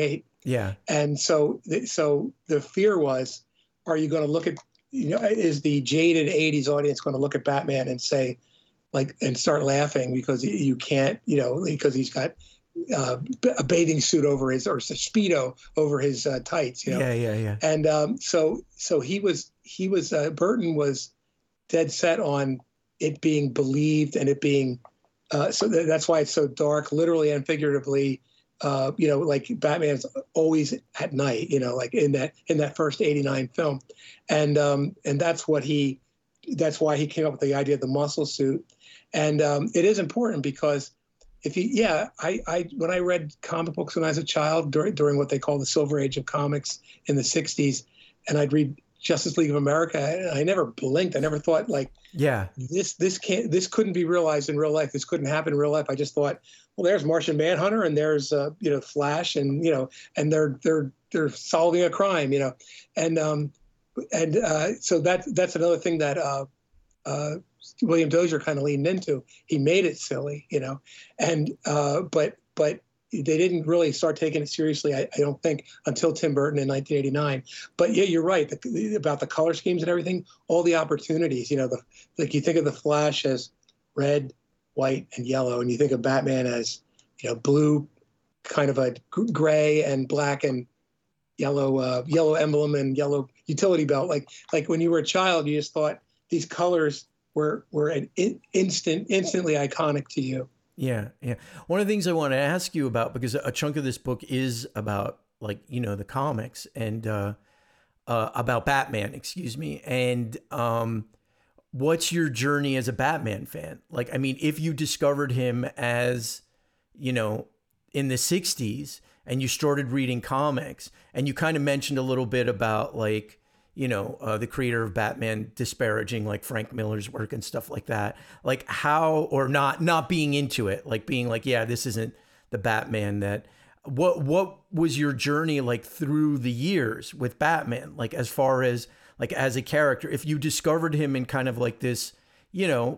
Yeah. And so, th- so the fear was, are you going to look at, you know, is the jaded eighties audience going to look at Batman and say, like, and start laughing because you can't, you know, because he's got uh, a bathing suit over his, or a Speedo over his uh, tights, you know? Yeah, yeah, yeah. And um, so, so he was, he was, uh, Burton was dead set on it being believed and it being, uh, so th- that's why it's so dark, literally and figuratively. Uh, you know, like Batman's always at night, you know, like in that in that first eighty-nine film, and um, and that's what he, that's why he came up with the idea of the muscle suit, and um, it is important because if you, yeah, I, I when I read comic books when I was a child during during what they call the Silver Age of comics in the sixties, and I'd read Justice League of America, and I never blinked. I never thought like, yeah, this this can't this couldn't be realized in real life. This couldn't happen in real life. I just thought, well, there's Martian Manhunter and there's uh, you know, Flash, and you know, and they're they're they're solving a crime, you know, and um and uh, so that that's another thing that uh, uh, William Dozier kind of leaned into. He made it silly, you know, and uh, but but they didn't really start taking it seriously, I, I don't think, until Tim Burton in nineteen eighty-nine. But yeah, you're right the, about the color schemes and everything, all the opportunities, you know, the, like you think of the Flash as red, white, and yellow, and you think of Batman as, you know, blue, kind of a gray and black and yellow, uh, yellow emblem and yellow utility belt. Like like when you were a child, you just thought these colors were were an in, instant, instantly iconic to you. Yeah, yeah. One of the things I want to ask you about, because a chunk of this book is about, like, you know, the comics and uh, uh, about Batman, excuse me. And um, what's your journey as a Batman fan? Like, I mean, if you discovered him as, you know, in the sixties and you started reading comics, and you kind of mentioned a little bit about, like, you know, uh, the creator of Batman disparaging like Frank Miller's work and stuff like that. Like how, or not, not being into it, like being like, yeah, this isn't the Batman that, what, what was your journey like through the years with Batman? Like as far as like as a character, if you discovered him in kind of like this, you know,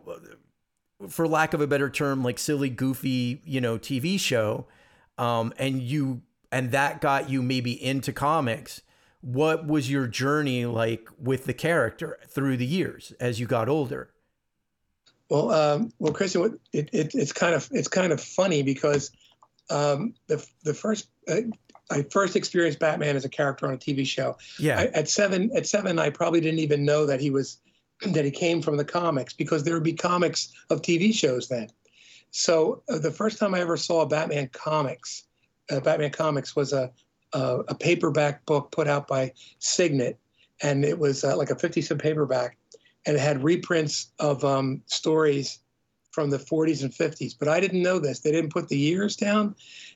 for lack of a better term, like silly, goofy, you know, T V show, um, and you, and that got you maybe into comics. What was your journey like with the character through the years as you got older? Well, um, well, Christian, it, it, it's kind of it's kind of funny because um, the the first uh, I first experienced Batman as a character on a T V show. Yeah. I, at seven, at seven, I probably didn't even know that he was that he came from the comics, because there would be comics of T V shows then. So uh, the first time I ever saw a Batman comics, uh, Batman comics was a Uh, a paperback book put out by Signet, and it was uh, like a fifty cent paperback, and it had reprints of um, stories from the forties and fifties. But I didn't know this. They didn't put the years down.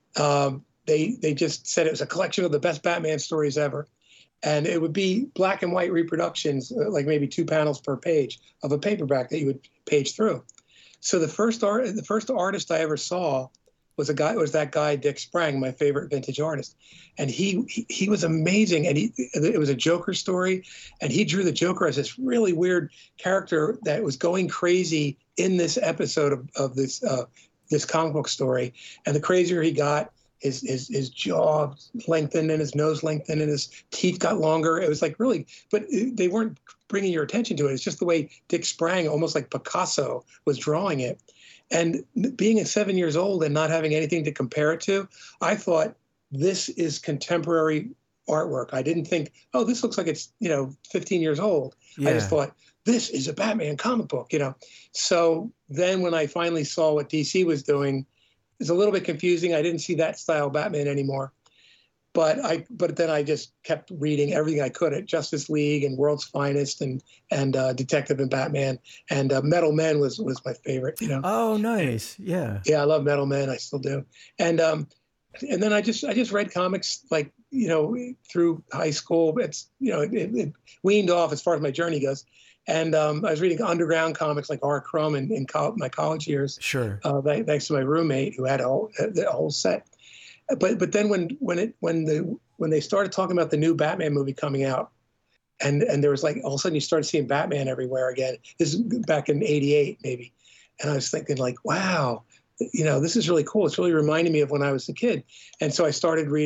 Um, they they just said it was a collection of the best Batman stories ever, and it would be black and white reproductions, uh, like maybe two panels per page of a paperback that you would page through. So the first art, the first artist I ever saw was a guy was that guy Dick Sprang, my favorite vintage artist, and he, he he was amazing. And he it was a Joker story, and he drew the Joker as this really weird character that was going crazy in this episode of of this uh, this comic book story. And the crazier he got, his his his jaw lengthened and his nose lengthened and his teeth got longer. It was like really, but they weren't bringing your attention to it. It's just the way Dick Sprang, almost like Picasso, was drawing it. And being at seven years old and not having anything to compare it to, I thought, this is contemporary artwork. I didn't think, oh, this looks like it's, you know, fifteen years old. Yeah. I just thought, this is a Batman comic book, you know. So then when I finally saw what D C was doing, it was a little bit confusing. I didn't see that style Batman anymore. But I, but then I just kept reading everything I could at Justice League and World's Finest and and uh, Detective and Batman, and uh, Metal Men was was my favorite. You know. Oh, nice. Yeah. Yeah, I love Metal Men. I still do. And um, and then I just I just read comics like, you know, through high school. It's, you know, it, it weaned off as far as my journey goes. And um, I was reading underground comics like R. Crumb in, in co- my college years. Sure. Uh, thanks to my roommate who had a whole, a whole set. But but then when when it when the when they started talking about the new Batman movie coming out, and and there was like all of a sudden you started seeing Batman everywhere again. This is back in eighty-eight maybe, and I was thinking like, wow, you know, this is really cool. It's really reminding me of when I was a kid. And so I started reading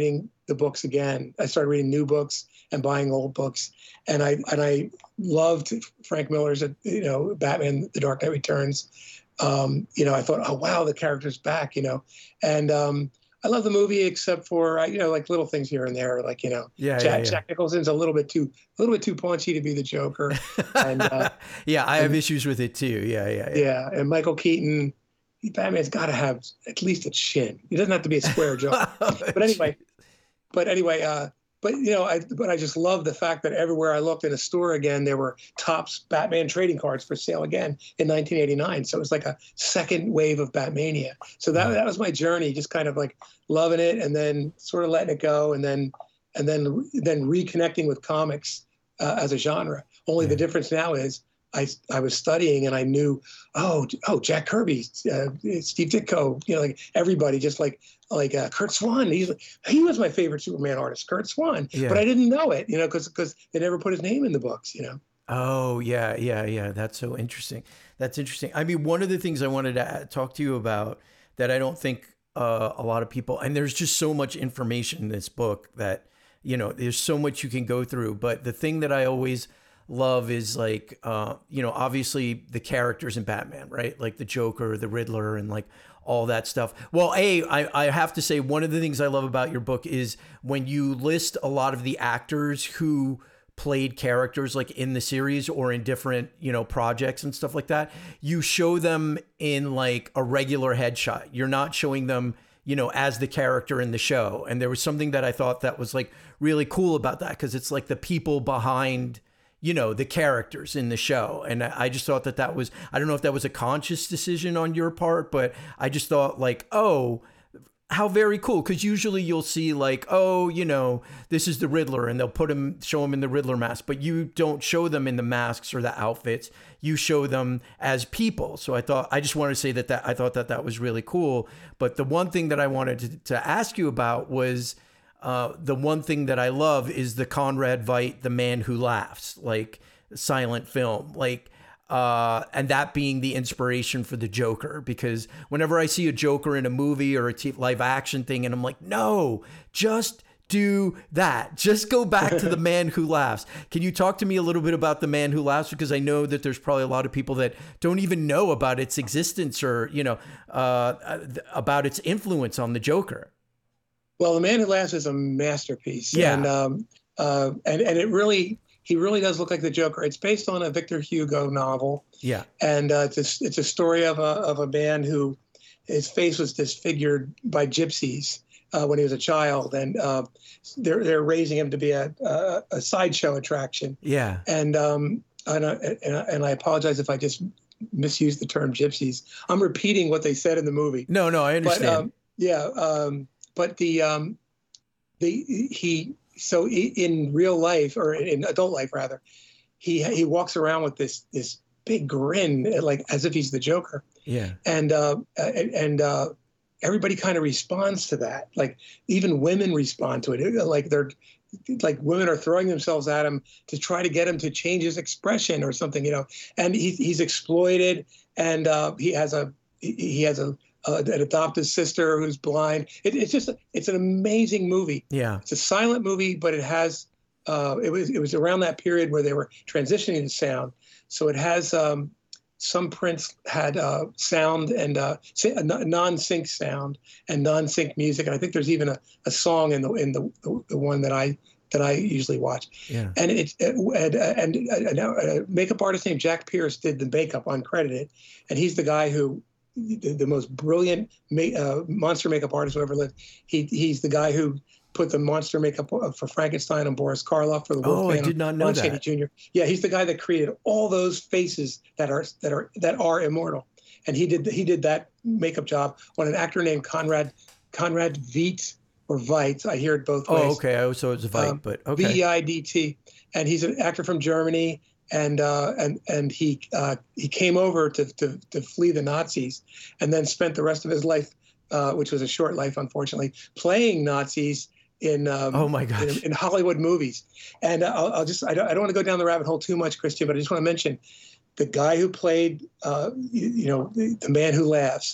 the books again. I started reading new books and buying old books, and I and I loved Frank Miller's, you know, Batman: The Dark Knight Returns. Um, you know, I thought, oh wow, the character's back, you know, and um, I love the movie except for, you know, like little things here and there, like, you know, yeah, Jack, yeah, yeah. Jack Nicholson's a little bit too, a little bit too paunchy to be the Joker. And, uh, yeah, I have and, issues with it too. Yeah, yeah, yeah. Yeah, and Michael Keaton, Batman's got to have at least a chin. He doesn't have to be a square Joker. But anyway, but anyway, uh, but you know, I but I just love the fact that everywhere I looked in a store again, there were Topps Batman trading cards for sale again in nineteen eighty-nine. So it was like a second wave of Batmania. So that that was my journey, just kind of like loving it and then sort of letting it go, and then and then then reconnecting with comics uh, as a genre. Only Yeah. the difference now is I I was studying and I knew, oh oh Jack Kirby, uh, Steve Ditko, you know, like everybody, just like like uh, Kurt Swan. He's he was my favorite Superman artist, Kurt Swan. Yeah. But I didn't know it, you know, because because they never put his name in the books, you know. Oh, yeah, yeah, yeah. That's so interesting. That's interesting. I mean, one of the things I wanted to talk to you about that I don't think uh, a lot of people, and there's just so much information in this book that, you know, there's so much you can go through. But the thing that I always love is like, uh, you know, obviously the characters in Batman, right? Like the Joker, the Riddler, and like all that stuff. Well, A, I, I have to say, one of the things I love about your book is when you list a lot of the actors who played characters like in the series or in different, you know, projects and stuff like that, you show them in like a regular headshot. You're not showing them, you know, as the character in the show. And there was something that I thought that was like really cool about that, because it's like the people behind, you know, the characters in the show. And I just thought that that was, I don't know if that was a conscious decision on your part, but I just thought like, oh, how very cool. Because usually you'll see like, oh, you know, this is the Riddler, and they'll put him, show him in the Riddler mask, but you don't show them in the masks or the outfits. You show them as people. So I thought, I just wanted to say that, that I thought that that was really cool. But the one thing that I wanted to, to ask you about was, Uh, the one thing that I love is the Conrad Veidt, The Man Who Laughs, like silent film, like, uh, and that being the inspiration for the Joker, because whenever I see a Joker in a movie or a t- live action thing, and I'm like, no, just do that. Just go back to The Man Who Laughs. Can you talk to me a little bit about The Man Who Laughs? Because I know that there's probably a lot of people that don't even know about its existence or, you know, uh, about its influence on the Joker. Well, The Man Who Laughs is a masterpiece. Yeah. And, um, uh, and, and it really, he really does look like the Joker. It's based on a Victor Hugo novel. Yeah. And uh, it's, a, it's a story of a, of a man who, his face was disfigured by gypsies uh, when he was a child. And uh, they're, they're raising him to be a, a, a sideshow attraction. Yeah. And, um, and, I, and, I, and I apologize if I just misused the term gypsies. I'm repeating what they said in the movie. No, no, I understand. But, um, yeah. Um, But the um, the he so in real life, or in adult life rather, he he walks around with this this big grin, like as if he's the Joker. Yeah. And uh, and, and uh, everybody kind of responds to that. Like even women respond to it. Like they're like women are throwing themselves at him to try to get him to change his expression or something, you know. And he's he's exploited, and uh, he has a he has a. Uh, an adopted sister who's blind. It, it's just, it's an amazing movie. Yeah. It's a silent movie, but it has, uh, it was, it was around that period where they were transitioning to sound. So it has, um, some prints had uh, sound and uh, non-sync sound and non-sync music. And I think there's even a, a song in the, in the, the, the one that I, that I usually watch. Yeah. And it's, and, and, and a makeup artist named Jack Pierce did the makeup uncredited. And he's the guy who, The, the most brilliant ma- uh, monster makeup artist who ever lived. He he's the guy who put the monster makeup for Frankenstein and Boris Karloff for the Wolfman. Oh, I did not know Lon that. Chaney Junior Yeah, he's the guy that created all those faces that are that are that are immortal, and he did he did that makeup job on an actor named Conrad Conrad Veidt or Veidt. I hear it both ways. Oh, okay. Oh, so it's Veidt, um, but okay. V E I D T, and he's an actor from Germany. And uh, and and he uh, he came over to, to to flee the Nazis, and then spent the rest of his life, uh, which was a short life, unfortunately, playing Nazis in um, oh my gosh. in, in Hollywood movies. And I'll, I'll just I don't, I don't want to go down the rabbit hole too much, Christian, but I just want to mention the guy who played uh, you, you know the, the Man Who Laughs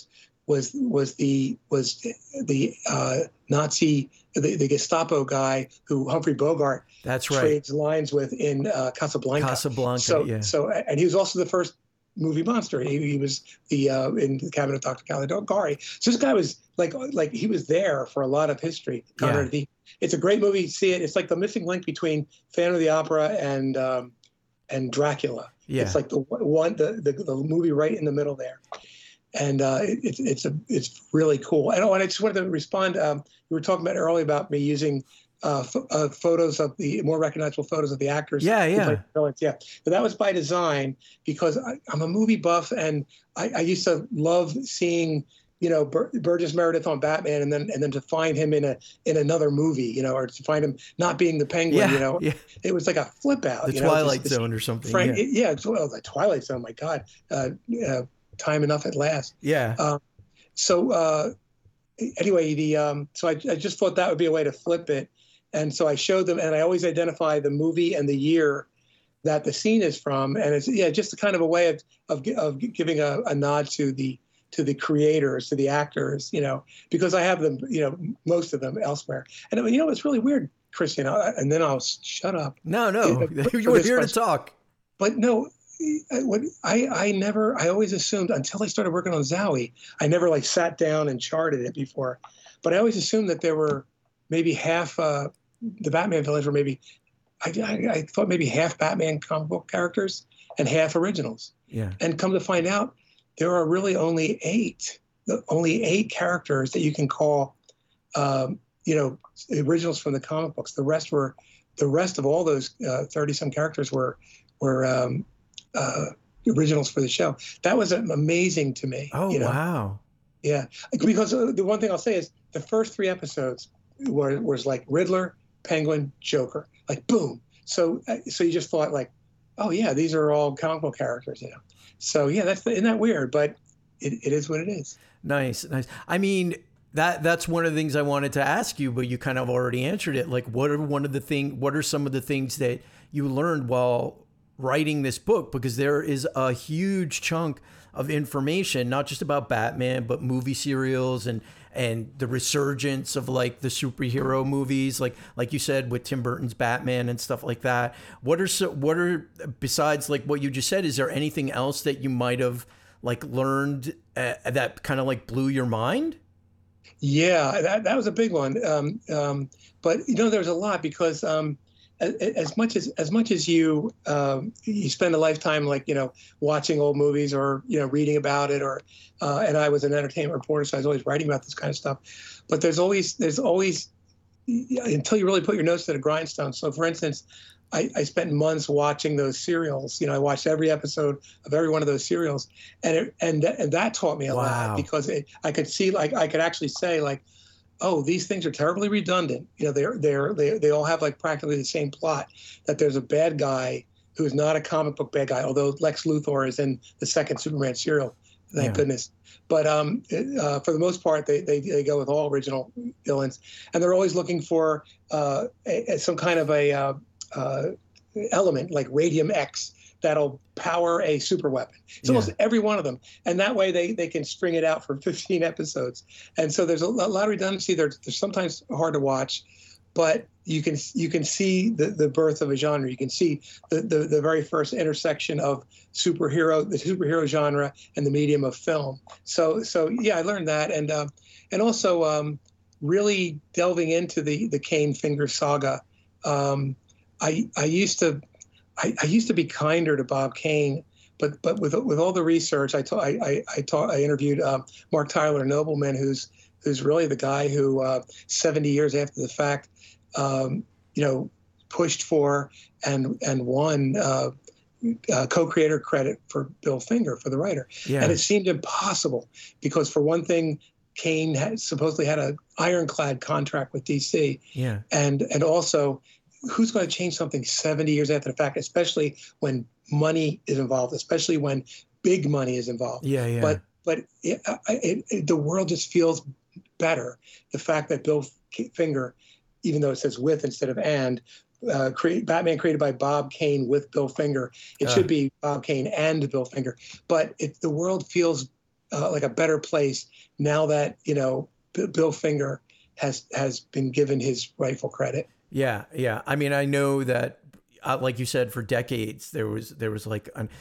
was was the was the uh, Nazi the, the Gestapo guy who Humphrey Bogart That's right. trades lines with in uh, Casablanca. Casablanca, So yeah. so and he was also the first movie monster. He, he was the uh, in the cabinet of Doctor Caligari. So this guy was like like he was there for a lot of history. Yeah. The, it's a great movie. See it. It's like the missing link between Phantom of the Opera and um, and Dracula. Yeah. It's like the one the, the the movie right in the middle there. And uh, it, it's it's a it's really cool. And, oh, and I just wanted to respond. Um, you were talking about earlier about me using uh, f- uh, photos of the more recognizable photos of the actors. Yeah, who yeah. played villains. Yeah. But that was by design because I, I'm a movie buff, and I, I used to love seeing, you know, Bur- Burgess Meredith on Batman, and then and then to find him in a in another movie, you know, or to find him not being the Penguin, Yeah, you know, yeah. it was like a flip out. The you know, Twilight this- this Zone or something. Frank, yeah. it- yeah, it's- well, the Twilight Zone. My God, uh, uh, time enough at last. yeah. Um, so uh, anyway, the um, so I, I just thought that would be a way to flip it, and so I showed them, and I always identify the movie and the year that the scene is from, and it's yeah, just a kind of a way of of, of giving a, a nod to the to the creators, to the actors, you know, because I have them, you know, most of them elsewhere, and you know, it's really weird, Christian, I, and then I'll shut up. no, no. for You were this here to question. talk. But no, I, what, I I never I always assumed until I started working on Zowie, I never like sat down and charted it before, but I always assumed that there were maybe half uh, the Batman villains were maybe I, I I thought maybe half Batman comic book characters and half originals, Yeah. and come to find out there are really only eight the only eight characters that you can call um, you know originals from the comic books. The rest were the rest of all those thirty uh, some characters were were um, uh, originals for the show. That was amazing to me. Oh, you know? wow. Yeah, because uh, the one thing I'll say is the first three episodes were was like Riddler, Penguin, Joker, like boom. So uh, so you just thought like, oh yeah, these are all comic book characters, you know. So yeah, that's isn't that weird? But it, it is what it is. Nice, nice. I mean, that that's one of the things I wanted to ask you, but you kind of already answered it. Like, what are one of the thing? What are some of the things that you learned while writing this book? Because there is a huge chunk of information, not just about Batman, but movie serials and and the resurgence of like the superhero movies, like like you said with Tim Burton's Batman and stuff like that. What are so what are besides like what you just said? Is there anything else that you might have like learned uh, that kind of like blew your mind? Yeah, that that was a big one. Um, um, but you know, there's a lot because um, as, as much as as much as you um, you spend a lifetime like you know watching old movies or you know reading about it, or uh, and I was an entertainment reporter, so I was always writing about this kind of stuff. But there's always there's always until you really put your nose to the grindstone. So, for instance, I, I spent months watching those serials. You know, I watched every episode of every one of those serials, and it, and th- and that taught me a Wow. lot because it, I could see, like, I could actually say, like, oh, these things are terribly redundant. You know, they're they're they they all have like practically the same plot. That there's a bad guy who is not a comic book bad guy, although Lex Luthor is in the second Superman serial. Thank Yeah. goodness. But um, uh, for the most part, they, they they go with all original villains, and they're always looking for uh, a, a- some kind of a uh, uh, element like Radium X that'll power a super weapon. It's Yeah. almost every one of them, and that way they they can string it out for fifteen episodes. And so there's a, lo- lot of redundancy. They're, they're sometimes hard to watch, but you can you can see the, the birth of a genre. You can see the, the, the very first intersection of superhero, the superhero genre, and the medium of film. So so yeah, I learned that, and uh, and also um, really delving into the the Cane Finger saga. Um, I I used to I, I used to be kinder to Bob Kane, but but with with all the research, I ta- I I I, ta- I interviewed um, Mark Tyler Nobleman, who's who's really the guy who uh, seventy years after the fact, um, you know, pushed for and and won uh, uh, co-creator credit for Bill Finger, for the writer. Yeah. And it seemed impossible because, for one thing, Kane had supposedly had an ironclad contract with D C, Yeah. and and also, who's going to change something seventy years after the fact, especially when money is involved, especially when big money is involved. Yeah. Yeah. But but it, it, it, the world just feels better. The fact that Bill Finger, even though it says with instead of and, uh, create, Batman created by Bob Kane with Bill Finger. It Uh. should be Bob Kane and Bill Finger. But it, the world feels uh, like a better place now that, you know, B- Bill Finger has has been given his rightful credit. Yeah, yeah. I mean, I know that, uh, like you said, for decades there was there was like an,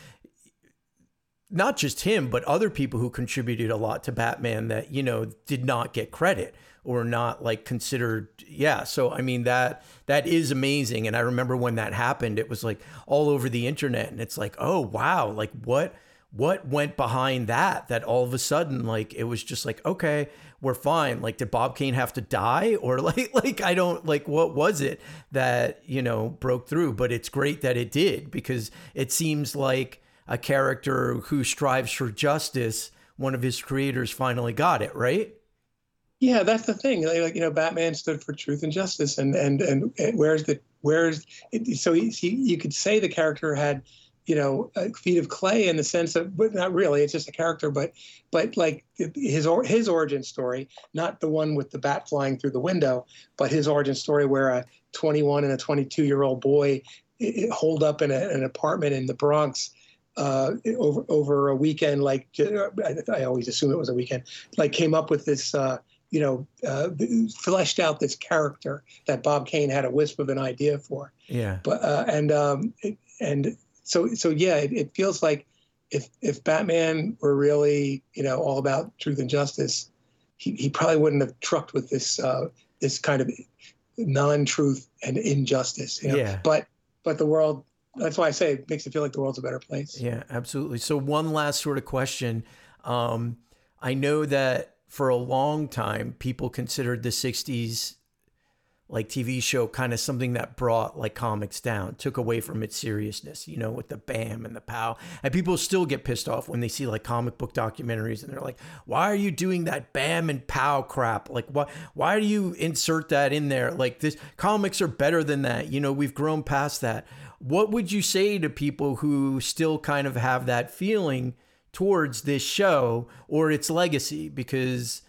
not just him, but other people who contributed a lot to Batman that, you know, did not get credit or not like considered. Yeah. So, I mean, that that is amazing. And I remember when that happened, it was like all over the internet, and it's like, oh, wow, like what what went behind that, that all of a sudden, like, it was just like, okay, we're fine. Like, did Bob Kane have to die? Or like, like, I don't like, what was it that, you know, broke through? But it's great that it did, because it seems like a character who strives for justice, one of his creators finally got it, right? Yeah, that's the thing. Like, you know, Batman stood for truth and justice, and and and, and where's the where's it, so he, he, you could say the character had, you know, uh, feet of clay in the sense of, but not really. It's just a character, but but like his or his origin story, not the one with the bat flying through the window, but his origin story where a twenty-one and a twenty-two year old boy it, holed up in a, an apartment in the Bronx uh, over over a weekend. Like I, I always assume it was a weekend. Like came up with this. Uh, you know, uh, fleshed out this character that Bob Kane had a wisp of an idea for. Yeah. But uh, and um, it, and so so yeah, it, it feels like if if Batman were really, you know, all about truth and justice, he, he probably wouldn't have trucked with this uh, this kind of non-truth and injustice. You know? Yeah. But but the world. That's why I say it makes it feel like the world's a better place. Yeah, absolutely. So one last sort of question. Um, I know that for a long time, people considered the sixties like T V show kind of something that brought like comics down, took away from its seriousness, you know, with the bam and the pow. And people still get pissed off when they see like comic book documentaries and they're like, why are you doing that bam and pow crap? Like, why, why do you insert that in there? Like, this comics are better than that. You know, we've grown past that. What would you say to people who still kind of have that feeling towards this show or its legacy? Because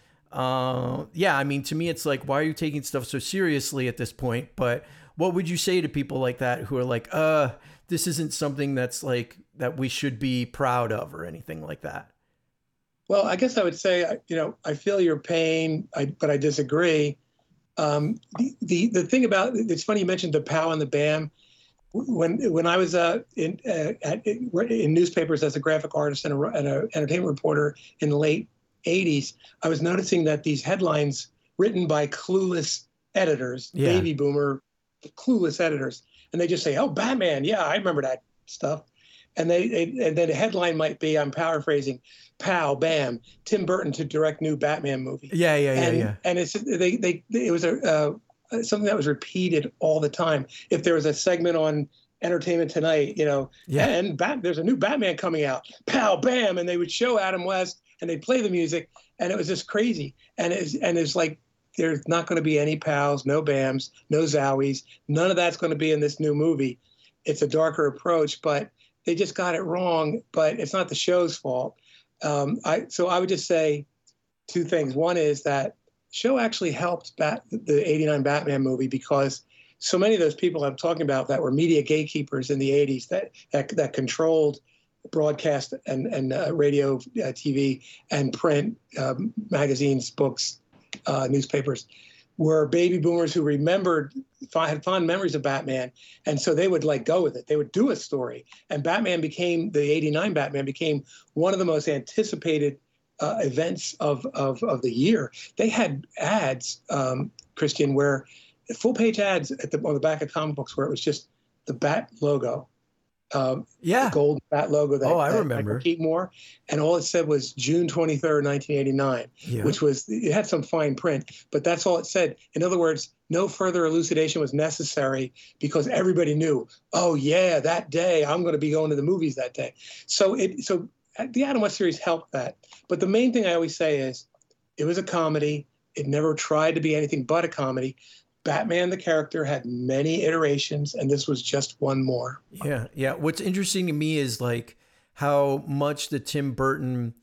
uh yeah, I mean, to me it's like, why are you taking stuff so seriously at this point? But what would you say to people like that who are like, uh this isn't something that's like that we should be proud of or anything like that? Well, I guess I would say, you know, I feel your pain, I, but I disagree. Um, the, the the thing about it's funny you mentioned the pow and the bam. When when I was uh, in uh, at, in newspapers as a graphic artist and an entertainment reporter in the late eighties, I was noticing that these headlines written by clueless editors, Yeah. baby boomer clueless editors, and they just say, "Oh, Batman, yeah, I remember that stuff," and they, they and then the headline might be, I'm paraphrasing, "Pow, bam, Tim Burton to direct new Batman movie." Yeah, yeah, yeah, and, yeah. And it's they they it was a. Uh, something that was repeated all the time. If there was a segment on Entertainment Tonight, you know, Yeah. and Bat, there's a new Batman coming out, pow, bam, and they would show Adam West and they'd play the music, and it was just crazy. And it's and it's like there's not going to be any pows, no bams, no zowies, none of that's going to be in this new movie. It's a darker approach, but they just got it wrong. But it's not the show's fault. Um, I so I would just say two things. One is that show actually helped Bat, the eighty-nine Batman movie, because so many of those people I'm talking about that were media gatekeepers in the eighties that that, that controlled broadcast and, and uh, radio, uh, T V, and print, um, magazines, books, uh, newspapers, were baby boomers who remembered, had fond memories of Batman. And so they would like go with it. They would do a story. And Batman became, the eighty-nine Batman became one of the most anticipated Uh, events of, of of the year. They had ads, um, Christian, where full page ads at the on the back of comic books where it was just the Bat logo, um, Yeah. the gold Bat logo. That, Oh, I that remember. Michael Keaton wore, and all it said was June twenty-third, nineteen eighty-nine, Yeah. which was, it had some fine print, but that's all it said. In other words, no further elucidation was necessary because everybody knew, oh yeah, that day I'm going to be going to the movies that day. So it so. The Adam West series helped that. But the main thing I always say is it was a comedy. It never tried to be anything but a comedy. Batman, the character, had many iterations, and this was just one more. Yeah, yeah. What's interesting to me is like how much the Tim Burton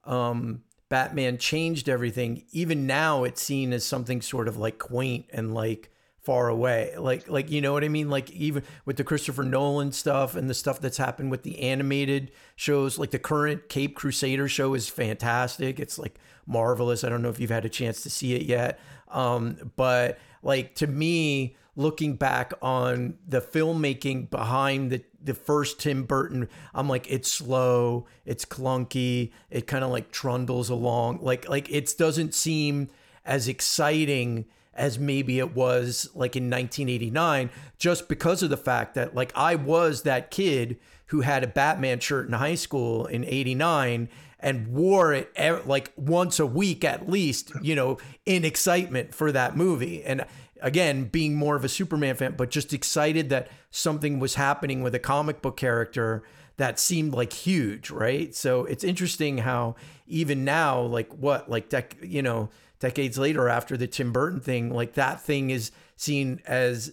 um, Batman changed everything. Even now, it's seen as something sort of like quaint and like far away. Like, like, you know what I mean? Like even with the Christopher Nolan stuff and the stuff that's happened with the animated shows, like the current Cape Crusader show is fantastic. It's like marvelous. I don't know if you've had a chance to see it yet. Um, but like to me, looking back on the filmmaking behind the, the first Tim Burton, I'm like, it's slow, it's clunky, it kind of like trundles along. Like, like it doesn't seem as exciting as maybe it was like in nineteen eighty-nine, just because of the fact that like I was that kid who had a Batman shirt in high school in eighty-nine and wore it like once a week at least, you know, in excitement for that movie. And again, being more of a Superman fan, but just excited that something was happening with a comic book character that seemed like huge, right? So it's interesting how even now, like what, like, dec- you know, decades later after the Tim Burton thing, like that thing is seen as,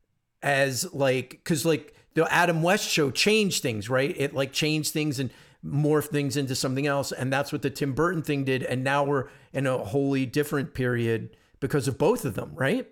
as like, cause like the Adam West show changed things, right? It like changed things and morphed things into something else. And that's what the Tim Burton thing did. And now we're in a wholly different period because of both of them, right?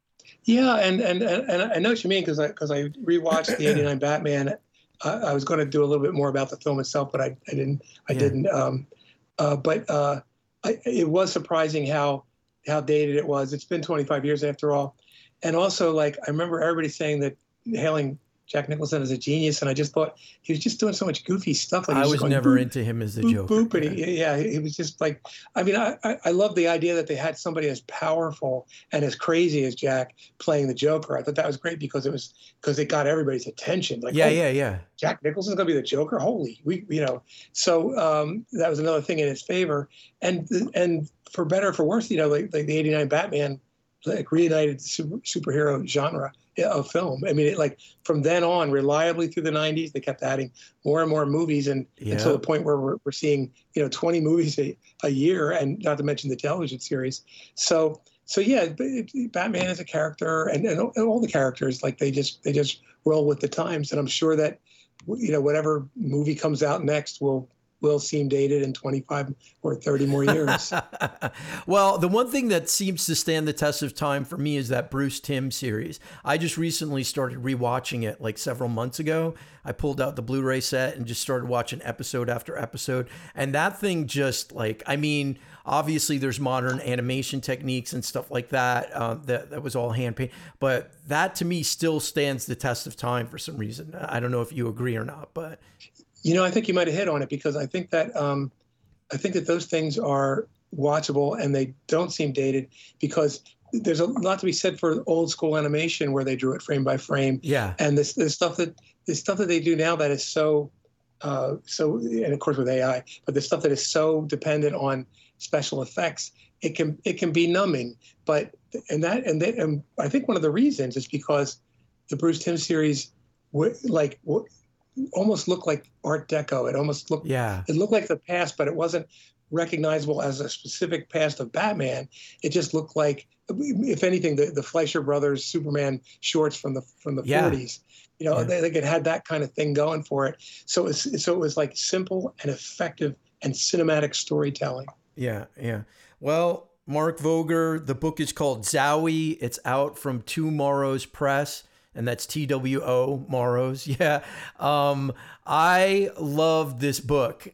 Yeah, and and and I know what you mean because I because I rewatched the eighty-nine Batman. I, I was going to do a little bit more about the film itself, but I, I didn't. I yeah. didn't. Um, uh, but uh, I, it was surprising how how dated it was. It's been twenty-five years after all, and also like I remember everybody saying that hailing Jack Nicholson as a genius, and I just thought he was just doing so much goofy stuff. Like I was going, never boop, into him as the boop, Joker. Boop, and he, yeah, he was just like, I mean, I, I, I love the idea that they had somebody as powerful and as crazy as Jack playing the Joker. I thought that was great because it was because it got everybody's attention. Like, yeah, oh, yeah, yeah. Jack Nicholson's gonna be the Joker. Holy, we, you know. So um, that was another thing in his favor. And and for better or for worse, you know, like, like the eighty-nine Batman, like reunited the super, superhero genre of film. I mean, it, like from then on, reliably through the nineties, they kept adding more and more movies, and yeah. until the point where we're, we're seeing, you know, twenty movies a, a year, and not to mention the television series. So, so yeah, Batman is a character, and, and all the characters, like they just they just roll with the times. And I'm sure that, you know, whatever movie comes out next will will seem dated in twenty-five or thirty more years. Well, the one thing that seems to stand the test of time for me is that Bruce Timm series. I just recently started rewatching it like several months ago. I pulled out the Blu-ray set and just started watching episode after episode. And that thing just like, I mean, obviously there's modern animation techniques and stuff like that. Uh, that, that was all hand painted. But that to me still stands the test of time for some reason. I don't know if you agree or not, but... You know, I think you might have hit on it because I think that um, I think that those things are watchable and they don't seem dated because there's a lot to be said for old school animation where they drew it frame by frame. Yeah. And this the stuff that the stuff that they do now that is so uh, so and of course with A I, but the stuff that is so dependent on special effects, it can it can be numbing. But and that and, they, and I think one of the reasons is because the Bruce Timm series, like. almost looked like Art Deco. It almost looked, yeah. It looked like the past, but it wasn't recognizable as a specific past of Batman. It just looked like, if anything, the, the Fleischer Brothers Superman shorts from the from the yeah. forties. You know, yeah. they, they had that kind of thing going for it. So it's so it was like simple and effective and cinematic storytelling. Yeah, yeah. Well, Mark Voger, the book is called Zowie. It's out from Two Morrows Press. And that's T W O, Morrows. Yeah. Um, I love this book.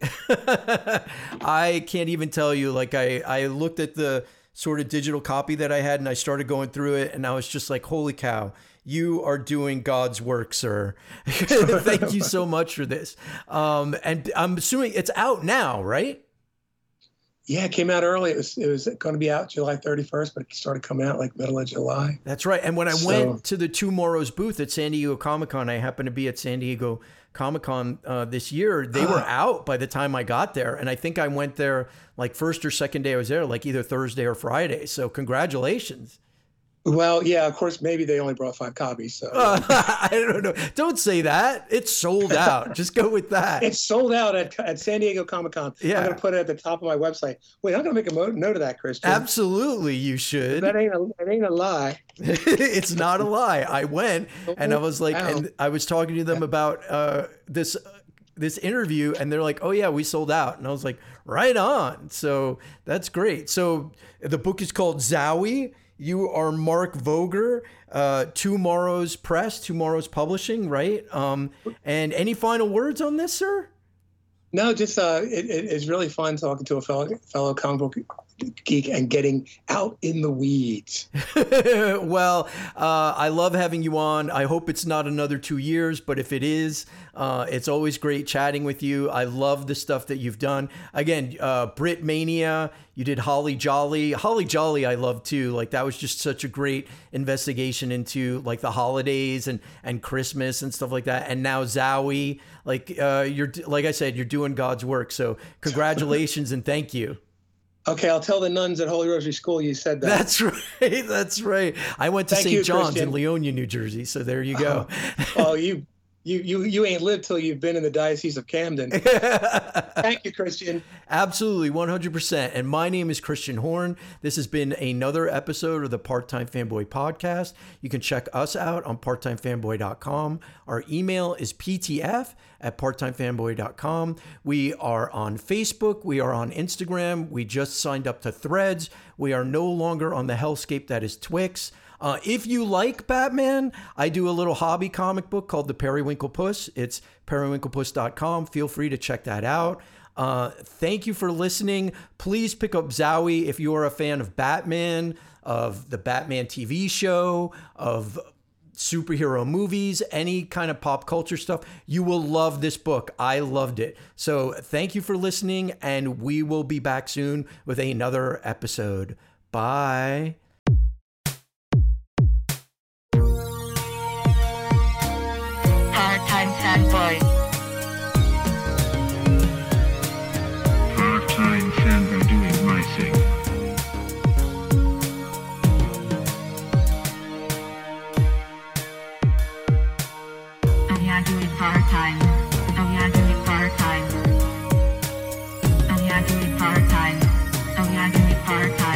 I can't even tell you, like I, I looked at the sort of digital copy that I had and I started going through it and I was just like, holy cow, you are doing God's work, sir. Thank you so much for this. Um, and I'm assuming it's out now, right? Yeah, it came out early. It was it was going to be out July thirty-first, but it started coming out like middle of July. That's right. And when I so, went to the Two Morrows booth at San Diego Comic-Con, I happened to be at San Diego Comic-Con uh, this year. They were out by the time I got there. And I think I went there like first or second day I was there, like either Thursday or Friday. So congratulations. Well, yeah, of course, maybe they only brought five copies. So uh, I don't know. Don't say that. It's sold out. Just go with that. It's sold out at, at San Diego Comic-Con. Yeah. I'm going to put it at the top of my website. Wait, I'm going to make a mo- note of that, Christian. Absolutely, you should. That ain't a, that ain't a lie. It's not a lie. I went and I was like, wow. and I was talking to them about uh, this this interview, and they're like, "Oh yeah, we sold out," and I was like, "Right on." So that's great. So the book is called Zowie. You are Mark Voger, uh, Tomorrow's Press, Tomorrow's Publishing, right? Um, and any final words on this, sir? No, just uh, it, it, it's really fun talking to a fellow fellow comic book geek and getting out in the weeds. Well, uh, I love having you on. I hope it's not another two years, but if it is, uh, it's always great chatting with you. I love the stuff that you've done. Again, uh, Brit Mania, you did Holly Jolly. Holly Jolly I love too. Like that was just such a great investigation into like the holidays and, and Christmas and stuff like that. And now Zowie, like uh, you're, like I said, you're doing God's work. So congratulations and thank you. Okay, I'll tell the nuns at Holy Rosary School you said that. That's right. That's right. I went to Thank Saint you, John's Christian. in Leonia, New Jersey. So there you go. Oh, oh you, you, you, you ain't lived till you've been in the Diocese of Camden. Thank you, Christian. Absolutely, one hundred percent. And my name is Christian Horn. This has been another episode of the Part-Time Fanboy Podcast. You can check us out on part time fanboy dot com. Our email is p t f at part time fanboy dot com. We are on Facebook. We are on Instagram. We just signed up to Threads. We are no longer on the hellscape that is Twix. Uh, if you like Batman, I do a little hobby comic book called The Periwinkle Puss. It's periwinkle puss dot com. Feel free to check that out. Uh, thank you for listening. Please pick up Zowie if you are a fan of Batman, of the Batman T V show, of superhero movies, any kind of pop culture stuff. You will love this book. I loved it. So thank you for listening, and we will be back soon with another episode. Bye. Part-time fanboy. Part-time fanboy doing my thing. Oh yeah, do it part-time. Oh yeah, do it part-time. Oh yeah, do it part-time. Oh yeah, do it part-time.